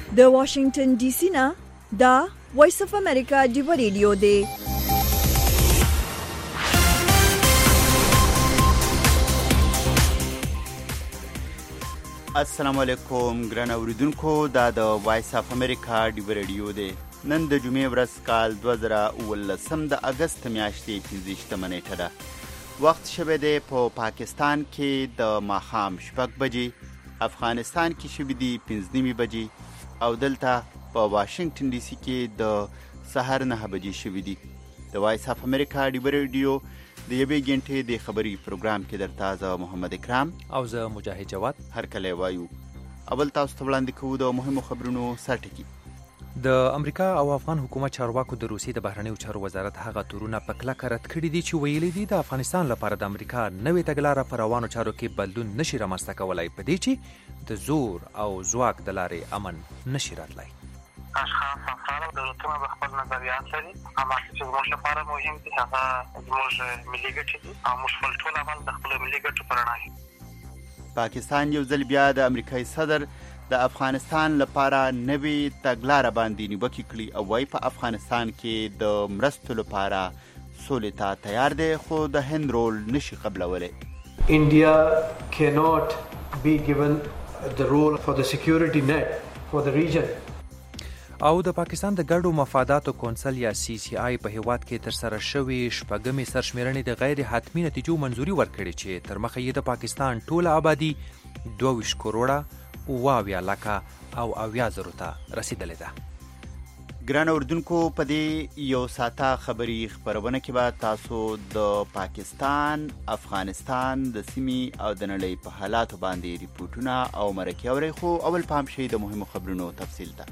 د واشنگټن ډي سي نه دا وایس اف امریکا ډیو ریډیو دی. السلام علیکم ګران اوریدونکو، دا د وایس اف امریکا ډیو ریډیو دی. نن د جمعې ورځ کال 2019 د اگست میاشتې 15 نیټه ده. وخت شوی دی په پاکستان کې د ماښام 6 بجې، افغانستان کې شوی دی 5 بجې او دلته په واشنگټن ډي سي کې د سحر 9 بجې شوی دی. د وایس اف امریکا ډیو ریډیو د یوې غنټې د خبري پروګرام کې درته زه محمد اکرام او زه مجاهد جواد هر کله وایو. اول تاسو ته وړاندې کوو د مهمو خبرونو سرټکی. د امریکا او افغان حکومت چارواکو د روسیې د بهرنیو چارو وزارت هغه تورونه په کلکه رد کړي دي چې ویلي دي د افغانستان لپاره د امریکا نوې تګلاره په روانو چارو کې بدلون نشي رامنځته کولای، په دې چې د زور او ځواک د لارې امن نشي راتلی. اشخاص افراد دولتونه به خپل نظریات لري، اما چې زموږ لپاره مهم دي هغه زموږ ملي ګټې دي او موږ خپل ټول عمل د خپلو ملي ګټو په رڼا کې. پاکستان یو ځل بیا د امریکایي صدر د افغانستان لپاره نوې تګلاره باندې نیوکې کړي او وايي په افغانستان کې د مرستو لپاره سولې ته تیار دی، خو د هند رول نشي قبلولی. India cannot be given the role for the security net for the region. او د پاکستان د ګډو مفاداتو کونسل یا سی سی آی په هیواد کې تر سره شوی شپږمې سرشمیرنې د غیر حتمي نتیجو منظوري ورکړي چې تر مخه یې د پاکستان ټوله آبادي 22 کروڑه 70 لکه او 80,000 ته رسیدلې ده. ګران اردوونکو، په دې یو ساعته خبري خبرونه کې به تاسو د پاکستان، افغانستان د سیمې او د نړۍ په حالاتو باندې ریپورتونه او مرکې اورئ، خو اول پام شي د مهمو خبرونو تفصیل ته.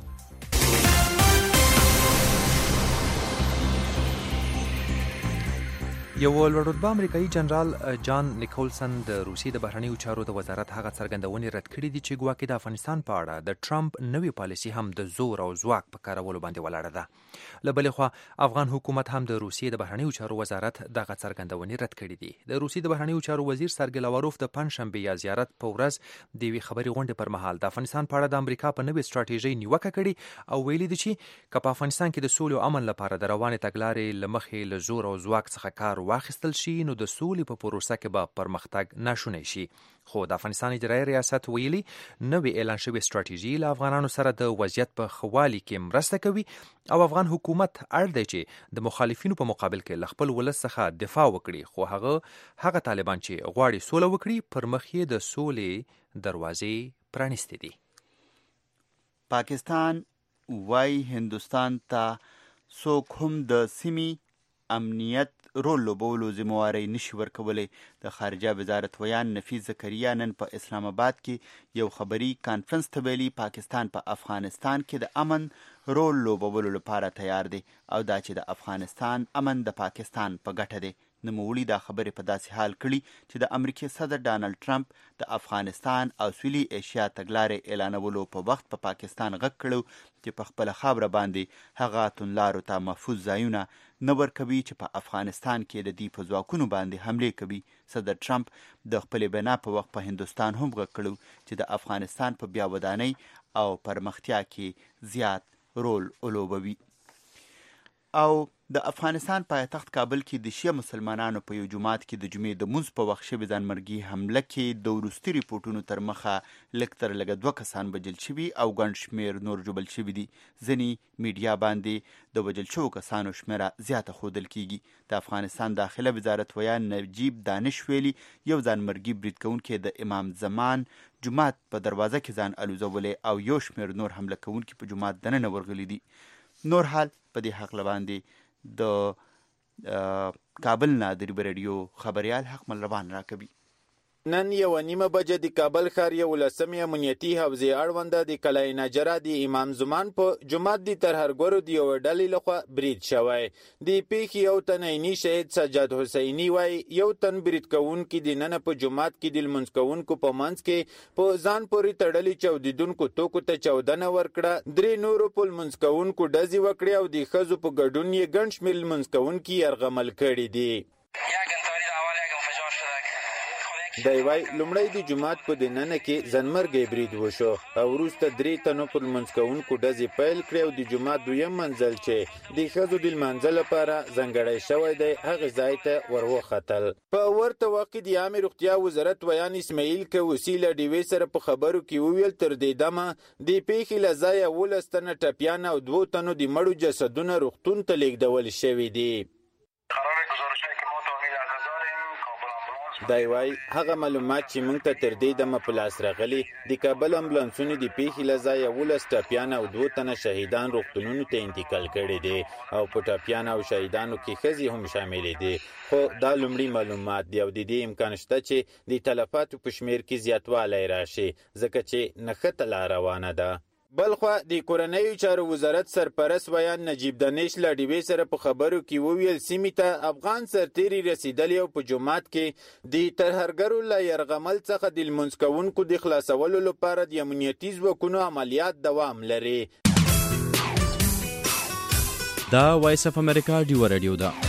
یو لوړرتبه امریکایي جنرال جان نیکولسن د روسیې د بهرنیو چارو د وزارت هغه څرګندونې رد کړي دي چې ګواکې د افغانستان په اړه د ټرمپ نوې پالیسي هم د زور او ځواک په کارولو باندې ولاړه ده. له بلې خوا افغان حکومت هم د روسیې د بهرنیو چارو وزارت دغه څرګندونې رد کړي دي. د روسیې د بهرنیو چارو وزیر سرګی لاواروف د پنځشنبې یا زیارت په ورځ د یوې خبري غونډې پر مهال د افغانستان په اړه د امریکا په نوې ستراتیژۍ نیوکه کړې او ویلي دي چې که په افغانستان کې د سولې او امن لپاره د روانې تګلارې له مخې له زور او ځواک څخه کار واخیستل شي نو د سولې په پروسه کې به پرمختګ ناشونی شي. خو د افغانستان اجرایي ریاست ویلي نوې اعلان شوې ستراتیژي له افغانانو سره د وضعیت په ښه والي کې مرسته کوي او افغان حکومت اړ دی چې د مخالفینو په مقابل کې له خپل ولس څخه دفاع وکړي، خو هغه طالبان چې غواړي سوله وکړي پر مخ یې د سولې دروازې پرانیستې دي. پاکستان وايي هندوستان ته څوک هم د سیمې امنیت رول لوبولو ذمہواری نشي ورکولی. د خارجه وزارت ویان نفیس زکریا نن په اسلام آباد کې یو خبري کانفرنس ته ویلي پاکستان په افغانستان کې د امن رول لوبولو لپاره تیار دی او دا چې د افغانستان امن د پاکستان په ګټه دی. نوموړي دا خبرې په داسې حال کړي چې د امریکای صدر ډانلډ ټرمپ د افغانستان او سویلي ایشیا تګلارې اعلانولو په وخت په پاکستان غږ کړو چې په خپله خاوره باندې هغه توندلارو ته محفوظ ځایونه نه ورکوي چې په افغانستان کې د دوی په ځواکونو باندې حملې کوي. صدر ټرمپ د خپلې بنا په وخت په هندوستان هم غږ کړو چې د افغانستان په بیا ودانۍ او پرمختیا کې زیات رول ولوبوي. او د افغانستان پایتخت کابل کې د شیعه مسلمانانو په یو جومات کې د جمعې د مونځ په وخت شوې ځانمرګي حمله کې د وروستي ریپورټونو تر مخه لږ تر لږه 2 کسان وژل شوي او ګڼ شمېر نور ژوبل شوي دي. ځینې میډیا باندې د وژل شوو کسانو شمېره زیاته ښودل کیږي. د افغانستان داخله وزارت ویان نجیب دانش ویلي یو ځانمرګي برید کوونکی د امام زمان جومات په دروازه کې ځان الوزولی او یو شمېر نور حمله کوونکي په جومات دننه ورغلي دي. نور حال په دې حق باندې د کابل نه د ریډیو خبريال حق ملروان راکوي. نن 1:30 بجې د کابل ښار 11 امنیتي حوزې اړونده د کلای نجرا د امام زمان په جمعات د ترهرګورو د یو ډلې لخوا برید شوی. د پیښې یو تنینی شهید سجاد حسینی وای یو تن برید کوونکي د نن په جمعات کې د لمونځ کوونکو په منځ کې په ځان پورې تړلې چودیدونکو توکو ته چودنه ورکړه. درې نورو په لمونځ کوونکو ډزې وکړې او د ښځو په ګډون یې ګڼ شمېر لمونځ کوونکي یرغمل کړي دي. دی وای لومړی د جماعت په دننه کې ځنمرګی برید وشو او وروسته 3 تنو پر لمونځ کوونکو ډزې پیل کړې او د جماعت دویم منزل چې د ښځو د لمانځه لپاره ځانګړی شوی دی هغې ځای ته وروختل. په ورته وخت کې د عامې روغتیا وزارت ویان اسماعیل کوسی له ډیوې سره په خبرو کې وویل تر دې دمه د پیښې له ځایه 12 تنه ټپیان او 2 تنو د مړو جسدونه روغتون ته لیږدول شوي دي. دی وای هغه معلومات چې موږ ته تر دې دمه په لاس راغلي د کابل امبولانسونو د پیښې له ځایه 12 ټپیان او 2 تنه شهیدان روغتونونو ته انتقال کړي دي او په ټپیان او شهیدانو کې ښځې هم شامل دي. خو دا لومړی معلومات دی او د دې امکان شته چې د تلفاتو په شمیر کې زیاتوالی راشي ځکه چې نښته لا روانه ده. بلخوا د کورنیو چارو وزارت سرپرست ویان نجیب دانش له ډیوې سره په خبرو کې وویل سیمې ته افغان سرتیري رسیدلي او په جومات کې د ترهګرو له یرغمل څخه د لمونځ کوونکو د خلاصولو لپاره د امنیتي ځواکونو عملیات دوام لري. دا وایس اف امریکا ډیو رادیو ده.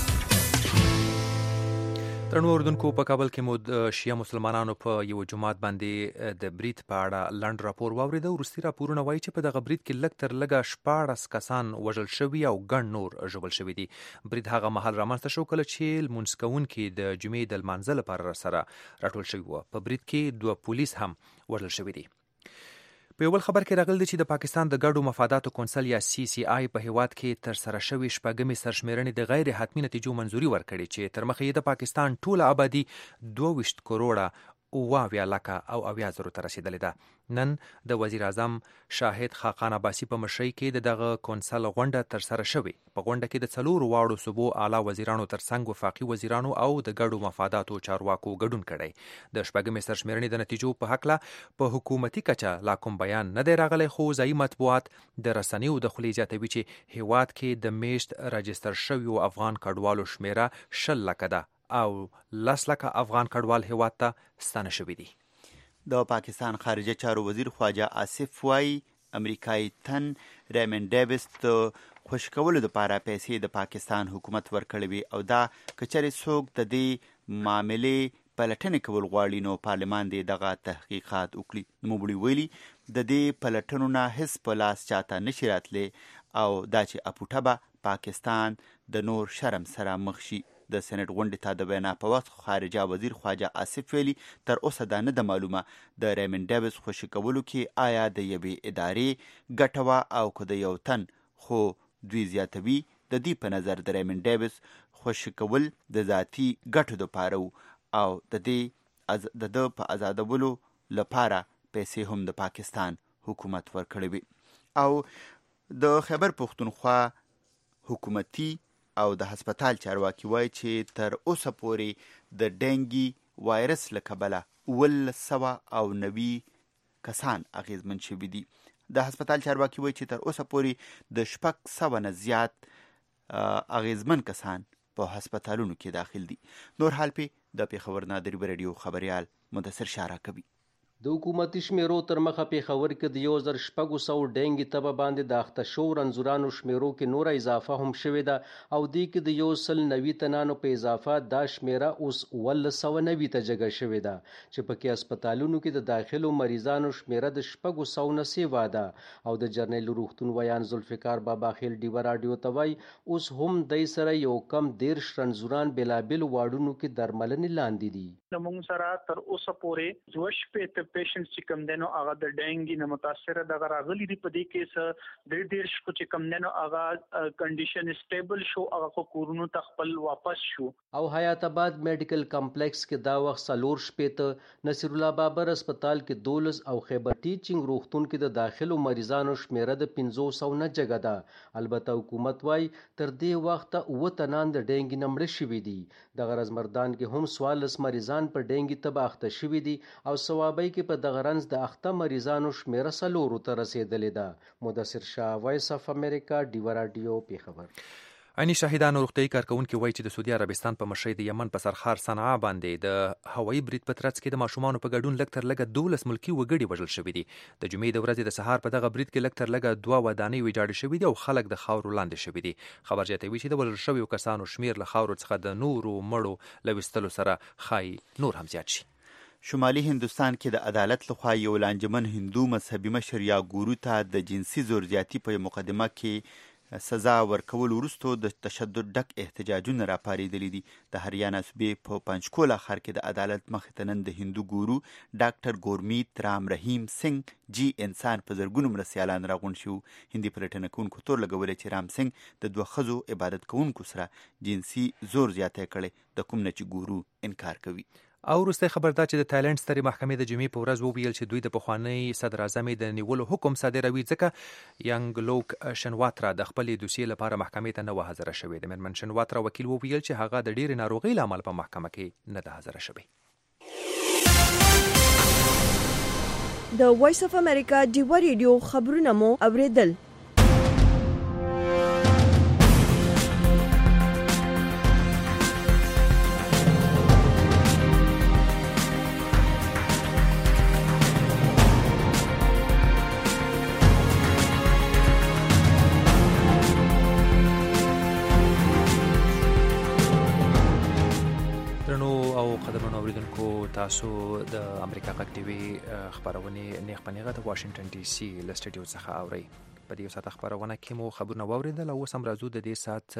ترنو اردوونکو په کابل کې مو شیعه مسلمانانو په یو جماعت باندې د برید په اړه لنډ راپور واورېده. وروستي راپورونه وایي چې په دغه برید کې لږ تر لږه 14 کسان وژل شوي او ګڼ نور ژوبل شوي دي. برید هغه مهال رامنځته شو کله چې لمونځ کوونکي د جمعې د لمانځه لپاره سره راټول شوي وو. په برید کې 2 پولیس هم وژل شوي دي. په یو بل خبر کې راغلی دی چې د پاکستان د ګډو مفاداتو کونسل یا CCI په هیواد کې تر سره شوي شپږمې سرشمیرنې د غیر حتمي نتیجو منظوري ورکړې چې تر مخه یې د پاکستان ټوله آبادي 22 کروڑه 70,000 ته رسیدلې ده. نن د وزیر اعظم شاهد خاقان عباسی په مشرۍ کې دغه کونسل غونډه تر سره شوې. په غونډه کې د 4 واړو صوبو اعلی وزیرانو ترڅنګ وفاقي وزیرانو او د ګډو مفاداتو چارواکو ګډون کړی. د شپږمې سرشمیرنې د نتیجو په هکله په حکومتي کچه لا کوم بیان نه دی راغلی، خو ځایي مطبوعات د رسنیو د خولې زیاتوي چې هیواد کې د میشت راجستر شویو افغان کډوالو شمیره 10 لکه ده او 10 لکه افغان کډوال هیواد ته ستانه شوي دي. د پاکستان خارجه چارو وزیر خواجه آصف وایي امریکایي تن ریمن ډیویس ته خوشي کولو دپاره پیسې د پاکستان حکومت ورکړې وي او دا که چېرې څوک د دې معاملې پلټنې کول غواړي نو پارلمان دې دغه تحقیقات وکړي. نوموړي ویلي د دې پلټنو نه هیڅ په لاس چاته نشي راتلی او دا چې اپوټه به پاکستان د نور شرم سره مخ شي. د سېنټ غونډې ته د وینا په وخت خارجه وزیر خواجه آصف ویلي تر اوسه دا نه ده معلومه د ریمن ډیویس خوشي کولو کې آیا د یوې ادارې ګټه وه او که د یو تن، خو دوی زیاتوي د دې په نظر د ریمن ډیویس خوشي کول د ذاتي ګټو دپاره او د ده په ازادولو لپاره پیسې هم د پاکستان حکومت ورکړې وي. او د خیبر پښتونخوا حکومتي او د هسپتال چارواکي وایي چې تر اوسه پورې د ډینګي وایرس له کبله 1990 کسان اغیزمن شوي دي. د هسپتال چارواکي وایي چې تر اوسه پورې د 600 نه زیات اغیزمن کسان په هسپتالونو کې داخل دي. نور حال په د پیښور نادری رادیو خبريال مدثر شارع کوي. د حکومتي شمیرو تر مخه پیښور کې د 1600 ډینګي تبه باندې د اخته شو رنځورانو شمیرو کې نور اضافه هم شوې ده او دې کې د 190 تنانو په اضافه دا شمیره اوس 1990 ته جګه شوې ده چې پکې هسپتالونو کې د داخلو مریضانو شمیره د 600 نه سیوا ده. او د جرنیل روغتون ویان ذوالفقار بابا خیل ډیو رادیو ته وایي اوس هم دای سره یو کم 13 رنځوران بلابل واډونو کې درملنې لاندې دي. موږ سره تر اوسه پورې 2 پیشنټس چې کم دنو هغه د ډینګي نه متاثر دغه راغلي دي. په دې کې ډېر چې کم دنو هغه کنډیشن سټیبل شو، هغه کورونو ته خپل واپس شو. او حیات آباد میډیکل کمپلیکس کې دا وخت 4 شپېته، نصیر الله بابر هسپتال کې 12 او خیبر ټیچینګ روغتون کې د داخلو مریضانو شمیره د 500 نه جګه ده. البته حکومت وايي تر دې وخت 9 تنان د ډینګي نه مړه شوي دي. د غرض مردان کې هم 14 مریضان په ډینګي تبه اخته شوي دي او ثوابۍ کې په دغه رنځ د اخته مریضانو شمیره 4 ته رسیدلې ده. مدثر شاه، وایس اف امریکا، ډیو رادیو، پیښور. عیني شاهدان او روغتیايي کارکونکي وایي چې د سعودي عربستان په مشرۍ د یمن په سرخار صنعا باندې د هوایي برید په ترڅ کې د ماشومانو په ګډون لږ تر لږه 12 ملکي وګړي وژل شوي دي. د جمعې د ورځې د سهار په دغه برید کې لږ تر لږه 2 ودانۍ ویجاړې شوي دي او خلک د خاورو لاندې شوي دي. خبر زیاتوي چې د وژل شویو کسانو شمیر له خاورو څخه د نورو مړو له ویستلو سره ښایي نور هم زیات شي. شمالي هندوستان کې د عدالت لخوا یو لانجمن هندو مذهبي مشر یا ګورو ته د جنسي زور زیاتی په مقدمه کې سزا ورکول وروسته د تشدد ډک احتجاجونه راپارېدلي دي. د هریانا صوبې په پنچکولا ښار کې د عدالت مخې ته نن د هندو ګورو ډاکټر ګورمیت رام رحیم سنگ جی انسان په زرګونو مرستیالان راغونډ شو. هندي پلټنه کوونکو تور لګولې چې رام سنگ د 2 ښځو عبادت کوونکو سره جنسي زور زیاتی کړی، د کوم نه چې ګورو انکار کوي. او وروستی خبر دا چې د تایلند سترې محکمې د جمعې په ورځ وویل چې دوی د پخواني صدر اعظم د نیولو حکم صادروي ځکه ینګلوک شنواترا د خپلې دوسیې لپاره محکمې ته نه و حاضره شوې. د میرمن شنواترا وکیل وویل چې هغه د ډېرې ناروغۍ له امله په محکمه کې نه ده حاضره شوې. د وایس اف امریکا ډیوا ریډیو خبرونه مو اوریدل. تاسو د امریکا غږ ټي وي خبرونه نیغ په نیغه د واشنگټن ډي سي له سټډیو څخه اورئ. په دې ساعت خبرونه کې مو خبرونه واوریدل او اوس هم راځو د دې ساعت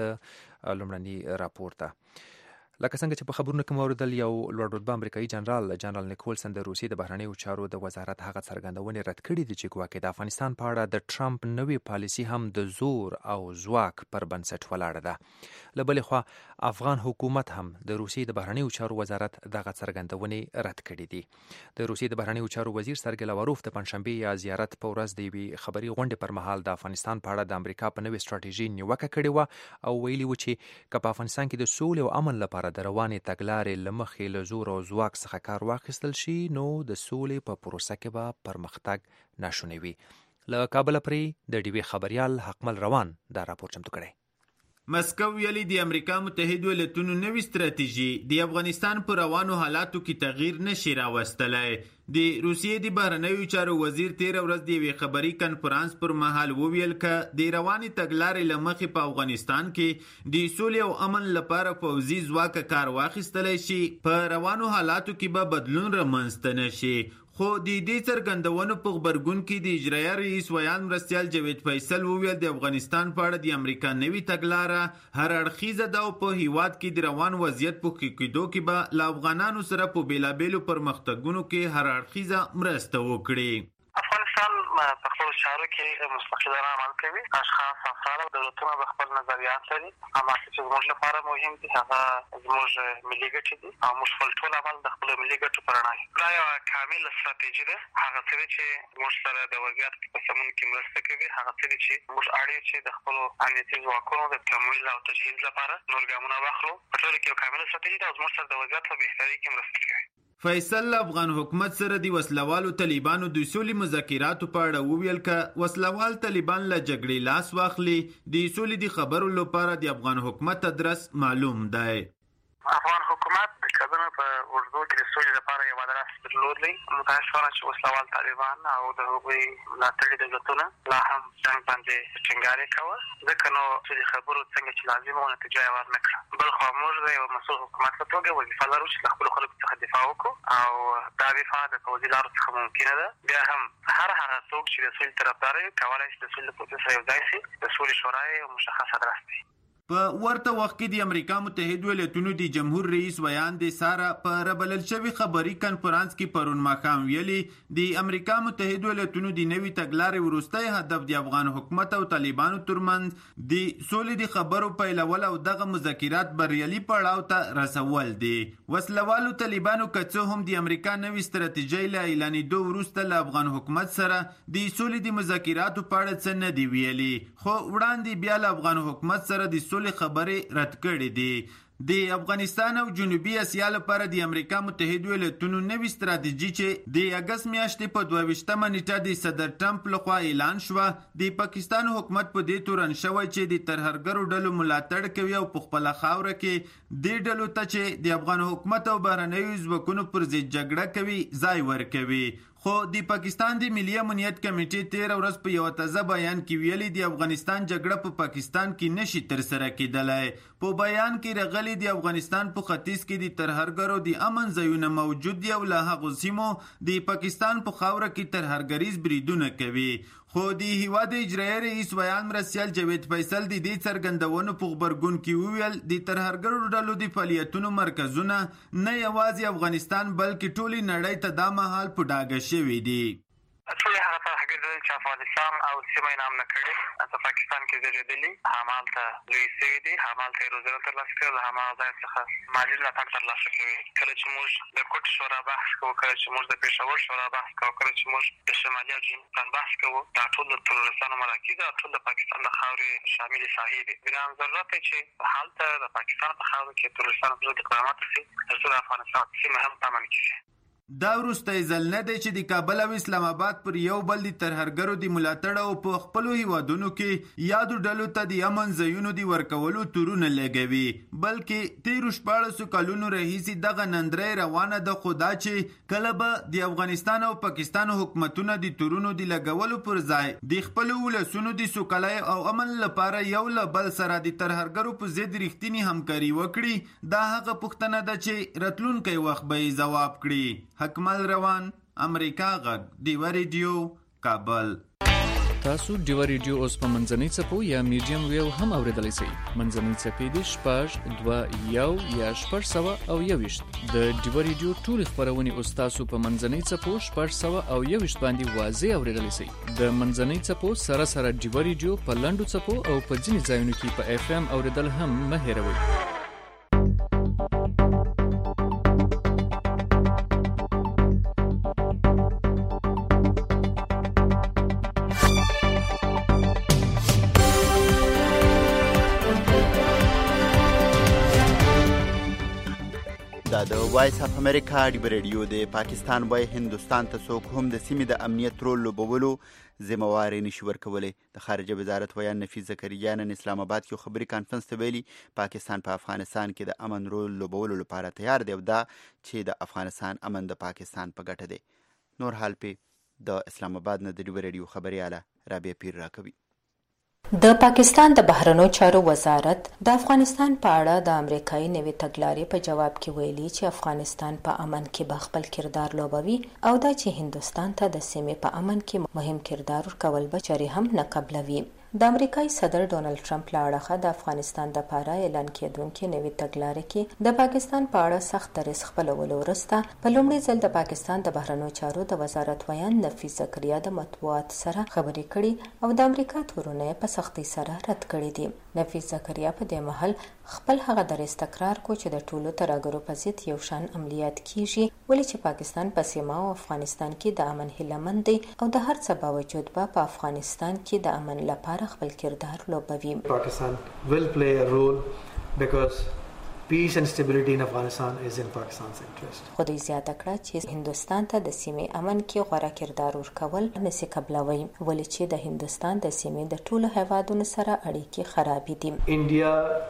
لومړني راپور ته. لکه څنګه چې په خبرونو کې موردل یو لوړ رتبه امریکایي جنرال نیکولسن د روسیې د بهرنیو چارو د وزارت هغه څرګندونې رد کړې دي چې ګواکې د افغانستان په اړه د ټرمپ نوې پالیسي هم د زور او ځواک پر بنسټ ولاړه ده. له بلې خوا افغان حکومت هم د روسیې د بهرنیو چارو وزارت دغه څرګندونې رد کړې دي. د روسیې د بهرنیو چارو وزیر سرګی لاوروف د پنځشنبې یا زیارت په ورځ د یوې خبري غونډې پر مهال د افغانستان په اړه د امریکا په نوې ستراتیژي نیوکه کړې و او ویلي و چې که په افغانستان کې د سولې او امن لپاره د روانې تګلارې له مخې له زور او ځواک څخه کار واخیستل شي نو د سولې په پروسه کې به پرمختګ ناشونی وي. له کابل پرې د ډیوی خبريال حقمل روان دا راپور چمتو کړی. مسکو ویلي د امریکا متحده ایالاتونو نوې ستراتیژي د افغانستان په روانو حالاتو کې تغییر نشي راوستلی. د روسیې د بهرنیو چارو وزیر 13 ورځ د یوې خبري کنفرانس پر مهال وویل ک د رواني تګلارې له مخې په افغانستان کې د سولې او امن لپاره پوځي ځواک کار واخیستلی شي، په روانو حالاتو کې به بدلون رامنځته نشي. خو د دې څرګندونو په خبرګون کې د اجرایه رئیس ویان مرستیال جاوید فیصل وویل د افغانستان په اړه د امریکا نوې تګلاره هر اړخیزه ده او په هیواد کې د روان وضعیت په ښه کېدو کې به له افغانانو سره په بېلابېلو پرمختګونو کې هر اړخیزه مرسته وکړي. افغانستان په خپلو چارو کې مستقلانه عمل کوي. اشخاص افراد او دولتونه به خپل نظریات لري. اما چې زموږ لپاره مهم دي هغه زموږ ملي ګټې دي او موږ خپل ټول عمل د خپلو ملي ګټو په رڼا کې. دا یوه کامله ستراتیژي ده. هغه څه دي چې موږ سره د وضعیت په سمون کې مرسته کوي. هغه څه دي چې موږ اړ چې د خپلو امنیتي ځواکونو د تمویل او تجهیز لپاره نور ګامونه واخلو. په ټولو کې یو کامله ستراتیژي ده او زموږ سره د وضعیت په بهترۍ کې مرسته کوي. فیصل افغان حکومت سره د وسلوالو طالبانو د سولې مذاکراتو په اړه وویل ک وسلوال طالبان له جګړې لاس واخلي د سولې د خبرو لپاره د افغان حکومت ادرس معلوم دی. افغان حکومت د کډونو په اوږدو کې د سولې لپاره یو ادرس درلودلی. متاسفانه چې وسلوال طالبان او د هغوی ملاتړي دولتونه لا هم جنګ باندې ټینګار کوه، ځکه نو چې د خبرو څنګه چې لازمه وه نتیجه یې ورنه کړه. بل خوا موږ د یو مسؤل حکومت په توګه وظیفه لرو چې له خپلو خلکو څخه دفاع وکړو او دا دفاع د پوځي لارو څخه ممکنه ده. بیا هم هر هغه څوک چې د سولې طرفدار وي کولی شي د سولې له پروسې سره یوځای شي. د سولې شورا یو مشخص ادرس دی. په ورته وخت کې د امریکا متحده ایالاتونو د جمهور رئیس ویان د سارا په ربلل شوی خبري کنفرانس کې پرون ماښام ویلي د امریکا متحده ایالاتونو د نوې تګلارې وروستی هدف د افغان حکومت او طالبانو ترمنځ د سولې د خبرو پیلول او دغه مذاکرات بریالي پړاو ته رسول دي. وسلوالو طالبانو که څه هم د امریکا نوې ستراتیژۍ له اعلانېدو وروسته له افغان حکومت سره د سولې د مذاکراتو په اړه څه نه دي ویلي، خو وړاندې بیا له افغان حکومت سره د خبرې رد کړې دي. د افغانستان او جنوبي اسیا لپاره د امریکا متحده ایالاتونو نوې ستراتیژي چې د اګست میاشتې په 22مه نیټه د صدر ټرمپ لخوا اعلان شوه، د پاکستان حکومت په دې تورن شوی چې د ترهګرو ډلو ملاتړ کوي او په خپله خاوره کې دې ډلو ته چې د افغان حکومت او بهرنیو ځواکونو پر ضد جګړه کوي ځای ورکوي. خو د پاکستان د ملي امنیت کمیټې 13 ورځ په یو تازه بیان کې ویلي د افغانستان جګړه په پاکستان کې نشي ترسره کېدلای. په بیان کې راغلي د افغانستان په ختیځ کې د ترهګرو د امن ځایونه موجود دي او له هغو سیمو د پاکستان په خاوره کې ترهګریز بریدونه کوي. خو د هیواد اجرایي رئیس ویان مرسیال جاوید فیصل د دې څرګندونو په خبرګون کې وویل د ترهګرو ډلو د فعالیتونو مرکزونه نه یوازې افغانستان بلکې ټولې نړۍ ته دا مهال په ډاګه شوي دي. ټول هغه ترهګر چې افغانستان او سیمه یې نام نه کړي په پاکستان کې زیږېدلي همالته لوی شوي دي، همالته یې روزنه ترلاسه کړې، له هماغه ځای څخه مالي ملاتړ ترلاسه کوي. کله چې موږ د کوټ شورا بحث کوو، کله چې موږ د پېښور شورا بحث کوو، کله چې موږ د شمالي او جنوبي بحث کوو، دا ټول د ترورستانو مراکز او ټول د پاکستان د خاورې شاملې ساحې دي. بنام ضرورت دی چې هلته د پاکستان په خاوره کې ترورستانو پر ضد اقدامات وشي تر څو د افغانستان سیمه هم امن کړي. دا وروستی ځل نه دی چې د کابل او اسلام آباد پر یو بل د ترهګرو د ملاتړ او په خپلو هیوادونو کې یادو ډلو ته د امن ځایونو د ورکولو تورونه لګوي، بلکې 13 کلونو راهیسې دغه نندرې روانه ده. خو دا چې کله به د افغانستان او پاکستان حکومتونه د تورونو د لګولو پر ځای د خپلو ولسونو د سوکالۍ او امن لپاره یو له بل سره د ترهګرو په ضد رښتینې همکاري وکړي، دا هغه پوښتنه ده چې راتلونکی وخت به یې ځواب کړي. حکمل روان، امریکا غږ، ډیوه ریډیو، کابل. تاسو ډیوه ریډیو اوس په منځنۍ څپو یا میډیم ویو هم اوریدلی شئ. منځنۍ څپې دي 6.2 یا 6.1 د ډیوه ریډیو ټولې خپرونې اوس تاسو په منځنۍ څپو 6.1 باندې واضح اوریدلی شئ. د منځنۍ څپو سره سره ډیوه ریډیو په لنډو څپو او په ځینې ځایونو کې په FM اوریدل هم مه هېروئ. د وایس اف امریکا ډیوه ریډیو د پاکستان وای هندوستان ته څوک هم د سیمې د امنیت رول لوبولو ذمہواری نشي ورکولی. د خارجه وزارت ویان نفیس زکریا نن اسلام آباد کې خبري کانفرنس ته ویلي پاکستان په افغانستان کې د امن رول لوبولو لپاره تیار دی او دا چې د افغانستان امن د پاکستان په ګټه دی. نور حال په د اسلام آباد نه د ډیوه ریډیو خبرياله رابعه پیر راکوي. د پاکستان د بهرنیو چارو وزارت د افغانستان په اړه د امریکایي نوې تګلارې په جواب کې ویلي چې افغانستان په امن کې به خپل کردار لوبوي او دا چې هندوستان ته د سیمې په امن کې مهم کردار ورکول به چارې هم نه قبلوي. د امریکایي صدر ډونالد ټرمپ له اړخه د افغانستان د پاره اعلان کېدونکې نوې تګلارې کې د پاکستان په اړه سخت دریځ خپلولو وروسته په لومړي ځل د پاکستان د بهرنیو چارو د وزارت ویان نفیس زکریا د مطبوعاتو سره خبرې کړي او د امریکا تورونه په سختۍ سره رد کړي دي. نفیس زکریا په دې مهال خپل هغه دریځ تکرار کو چې د ټولو ترهګرو په ضد یو شان عملیات کیږي، ولې چې پاکستان په سیمه او افغانستان کې د امن هیلهمند دی او د هر څه باوجود په افغانستان کې د امن لپاره خپل کردار لوبوي. Pakistan will play a role because peace and stability in Afghanistan is in Pakistan's interest. خو دوی زیاته کړه چې هندوستان ته د سیمې امن کې غوره کردار ورکول نشي قبلوي، ولې چې د هندوستان د سیمې د ټولو هیوادونو سره اړیکې خرابې دي. India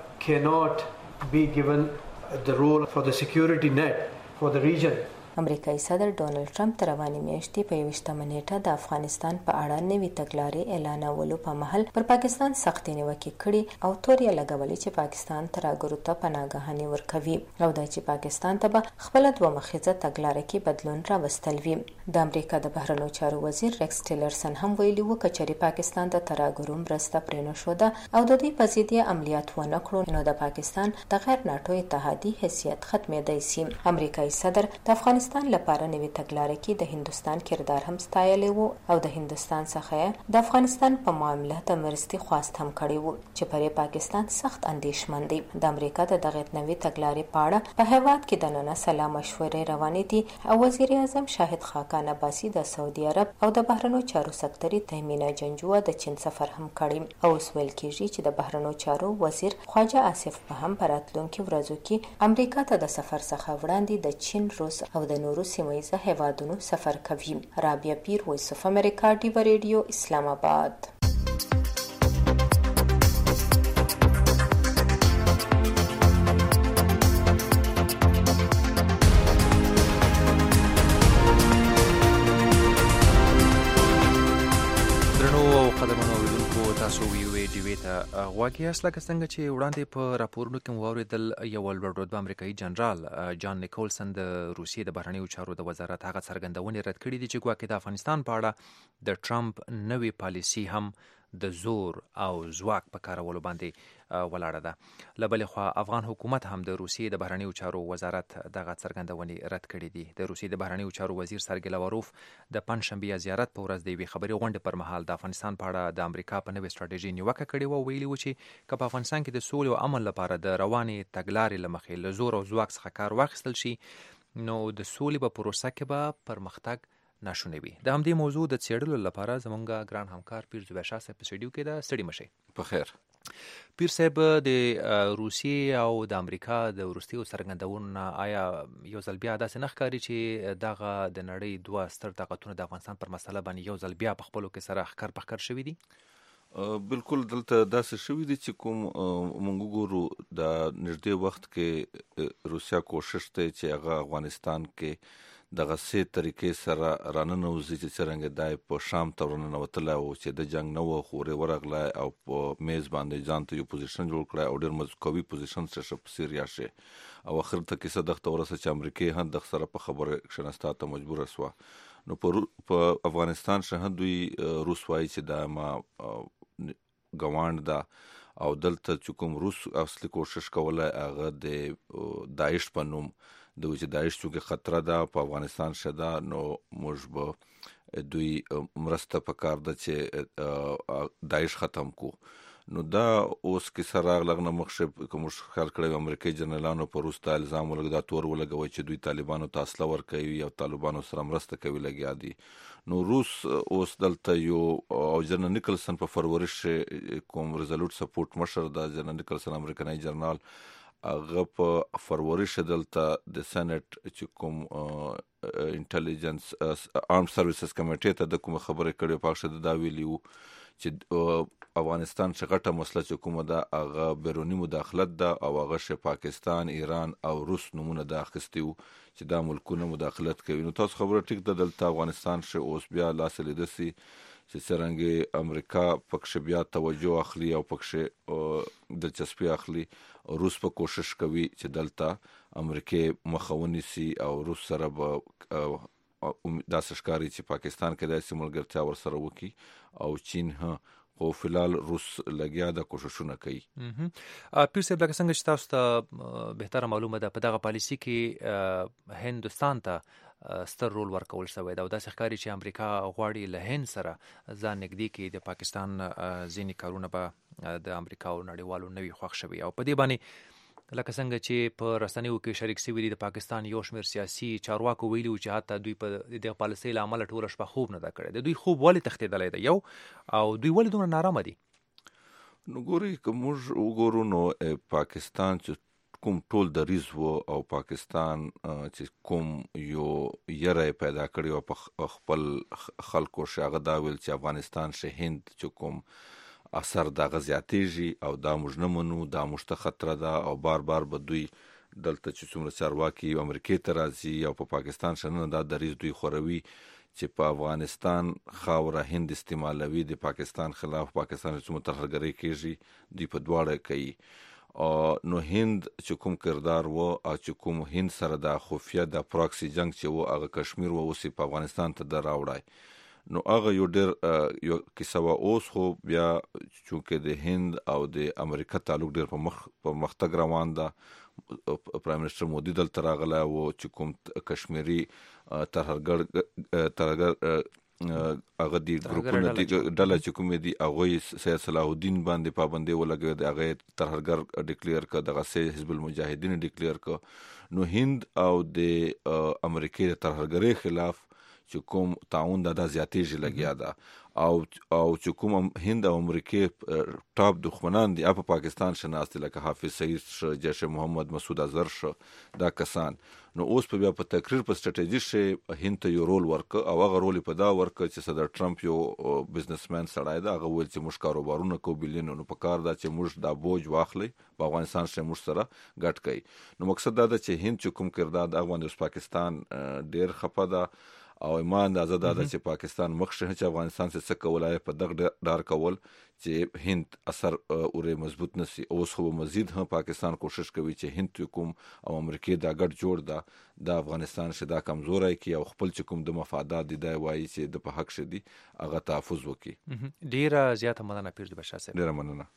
cannot be given the role for the security net for the region. امریکایي صدر ډونالد ټرمپ تر روانې میاشتې په 21 نیټه د افغانستان په اړه نوې تګلارې اعلانولو په مهال پر پاکستان سختې نیوکې کړي او تور یې لګولې چې پاکستان ترهګرو ته پناهګاهانې ورکوي او دا چې پاکستان ته به خپله دوه مخیزه تګلاره کې بدلون راوستل وي. د امریکا د بهرنیو چارو وزیر ریکس ټیلرسن هم ویلي و کچري پاکستان د ترهګرو مرسته پرې نشوده او د دوی په ضد یې عملیات ونه کړو نو د پاکستان د غیر ناټو اتحادي حیثیت ختمېدای شي. امریکایي صدر د افغانستان لپاره نوې تګلارې کې د هندوستان کردار هم ستایلی وو او د هندوستان څخه د افغانستان په معامله د مرستې خواست هم کړی وو چې پرې پاکستان سخت اندېښمن دی. د امریکا د دغه نوې تګلارې په اړه په هیواد کې د نن سلا مشورې روانې دي او وزیر اعظم شاهد خاقان عباسي د سعودي عرب او د بهرنیو چارو سکتري تهمینا جنجوه د چین سفر هم کړی او اوس ویل کېږي چې د بهرنیو چارو وزیر خواجه آصف به هم په راتلونکو ورځو کې امریکا ته د سفر څخه وړاندې د چین، روس او د نورو سیمه‌ییزه هیوادونو سفر کوي. رابعه پیر، وایس اف امریکا، ډیوه ریډیو، اسلام آباد. تاسو ویوې ډیوې ته غواګي یاست. لکه څنګه چې وړاندې په راپورونو کې مو واورېدل، یو لوړ رتبه امریکایي جنرال جان نیکولسن د روسیې د بهرنیو چارو د وزارت هغه څرګندونې رد کړي دي چې ګواکې د افغانستان په اړه د ټرمپ نوې پالیسي هم د زور او ځواک په کارولو باندې ولاړه ده. له بلې خوا افغان حکومت هم د روسیې د بهرنیو چارو وزارت دغه څرګندونې رد کړي دي. د روسیې د بهرنیو چارو وزیر سرګی لاواروف د پنجشنبې زیارت په ورځ د یوې خبري غونډې پر مهال د افغانستان په اړه د امریکا په نوې ستراتیژي نیوکه کړې وه. ویلي و چې که په افغانستان کې د سولې او امن لپاره د روانې تګلارې له مخې له زور او ځواک څخه کار واخیستل شي، نو د سولې په پروسه کې به پرمختګ ناشونی وي. د همدې موضوع د څېړلو لپاره زمونږ ګران همکار پیر زبیر شاه صاحب په سټډیو کې ده. ستړي مشئ. په خیر. پیر صاحب، د روسیې او د امریکا د وروستیو څرګندونو آیا یو ځل بیا داسې نه ښکاري چې دغه د نړۍ دوه ستر طاقتونه د افغانستان پر مسله باندې یو ځل بیا په خپلو کې سره ښکر په ښکر شوي دي؟ بالکل دلته داسې شوي دي چې کوم مونږ ګورو د نږدې وخت کې روسیا کوشش دی چې هغه افغانستان کې دغه سه طریقې سره راننوځي چې څرنګه دای په شام ته ورننوتلی و چې د جنګ نه و خو ورغلی او په میز باندې ځان ته یو پوزیشن جوړ کړی او ډېر قوي پوزیشن شه په سیریا شي او اخر ته کیسه دغه ورسه چې امریکای هم دغه سره په خبره کښنستا ته مجبور شو. نو په افغانستان شه دوی روس وایي چې دا ما ګواند ده او دلته چې کوم روس اصلي کوشش کوله هغه د داعش په نوم د چې داعش چې خطر ده په افغانستان شته، نو موږ به دوی مرسته پکار ده چې داعش ختم کو. نو دا اوس کې سره لغنه مخشب کوم خیال کړی امریکایي جنرالانو په روس ته الزام ولګ دا تور ولګوي چې دوی طالبانو ته اسلحه ورکوي او طالبانو سره مرسته کوي لګیا دي. نو روس اوس دلته یو او جنرال نیکلسن په فروری کوم ریزولوټ سپورټ مشر دا جنرال نیکلسن امریکایي جنرال هغه په فروری دلته د سېنات چې کوم انټيليجنس آرم سروسز کمیټې ته د کوم خبره کړې پاښه دا ویلیو چې افغانستان څخه مسله چې کومه ده هغه بیرونی مداخلت ده او هغه ش پاکستان، ایران او روس نمونه ده اخیستیو چې دا ملکونه مداخلت کوي. نو تاسو خبره ټیک ده دلته افغانستان ش اوس بیا لاس لیدسي چې څرنګه امریکا پکښ بیا توجه اخلي او پکښ دلچسپي اخلي. روس په کوشش کوي چې دلته امریکا مخاوني سي او روس سره به داسې ښکاري چې پاکستان کې داسې ملګرتیا ورسره وکړي او چین خو فلال روس لګیا د کوششونه کوي. پیر صاحب، لکه څنګه چې تاسو ته بهتره معلومه ده په دغه پالیسي کې هندوستان ته ستر رول ورکول شوی ده او داسې ښکاري چې امریکا غواړي له هند سره ځان نږدې کړي. د پاکستان ځینې کارونه به د امریکا او نړیوالو نوي خوښ شوي او په دې باندې لکه څنګه چې په رسنیو کې شریک شوي دي د پاکستان یو شمېر سیاسي چارواکو ویلي و چې حتی دوی په دغه پالیسۍ له امله ټوله شپه خوب نه ده کړی. د دوی خوب ولې تښتېدلی دی یو او دوی ولې دومره نارامه دي؟ نو ګورئ که موږ وګورو نو پاکستان چې کوم ټول دریځ و او پاکستان چې کوم یو یره پیدا کړی و په خپل خلکو هغه دا ویل چې افغانستان شه هند چې کوم اثر دغه زیاتېږي او دا موږ نه منو، دا موږ ته خطره ده او بار بار به دوی دلته چې څومره چارواکي امریکې ته راځي او په پاکستان شنه دا دریځ دوی خوروي چې په افغانستان خاوره هند استعمالوي، د پاکستان خلاف پاکستان څومره ترهګري کېږي دوی په دواړه کوي. نو هند چې کوم کردار و او چې کوم هند سره د خفیه د پراکسي جنگ چې و هغه کشمیر و اوس په افغانستان ته در راوړای. نو هغه یو ډېر یو کیسه وه. اوس خو بیا چونکې د هند او د امریکا تعلق ډېر په مختګ روان ده. پرایم منسټر مودي دلته راغلی و چې کوم کشمیري ترهګر هغه دی ګروپونه دی ډله چې کومې دي هغوی سید صلاح الدین باندې پابندي ولګوي، د هغې ترهګر ډیکلیر کړه، دغه سه حزب المجاهدین ډیکلیر کړه. نو هند او د امریکې د ترهګرۍ خلاف چې کوم تعاون دا زیاتېږي لګیا ده او چې کوم هند او امریکې ټاپ دښمنان دي په پاکستان شناست لکه حافظ سعید شه، جیش محمد، مسعود اظهر شه، دا کسان. نو اوس په بیا په تقریر په سټریټیجي شه هند ته یو رول ورک او هغه رول په دا ورک چې صدر ټرمپ یو بزنسمن سړی ده، هغه ویل چې موږ کاروبارونه کوو بلیونونو په کار ده چې موږ دا بوج واخلي په افغانستان شه موږ سره ګډ کوي. نو مقصد دا ده چې هند چې کوم کردار د افغان د پاکستان ډیر خپه ده او ایمان د آزاد چې پاکستان مخشه چې افغانستان څخه څه کولای په دغه ډار کول چې هند اثر اورې مضبوط نسی. اوس خو مزید هم پاکستان کوشش کوي چې هند حکومت او امریکا دا ګډ جوړ دا د افغانستان شدا کمزورای کی او خپل چې کوم د مفادات دي دا وایي چې د په حق شدي هغه تحفظ وکړي. ډیره زیاته مننه پیر بشار صاحب. ډیره مننه.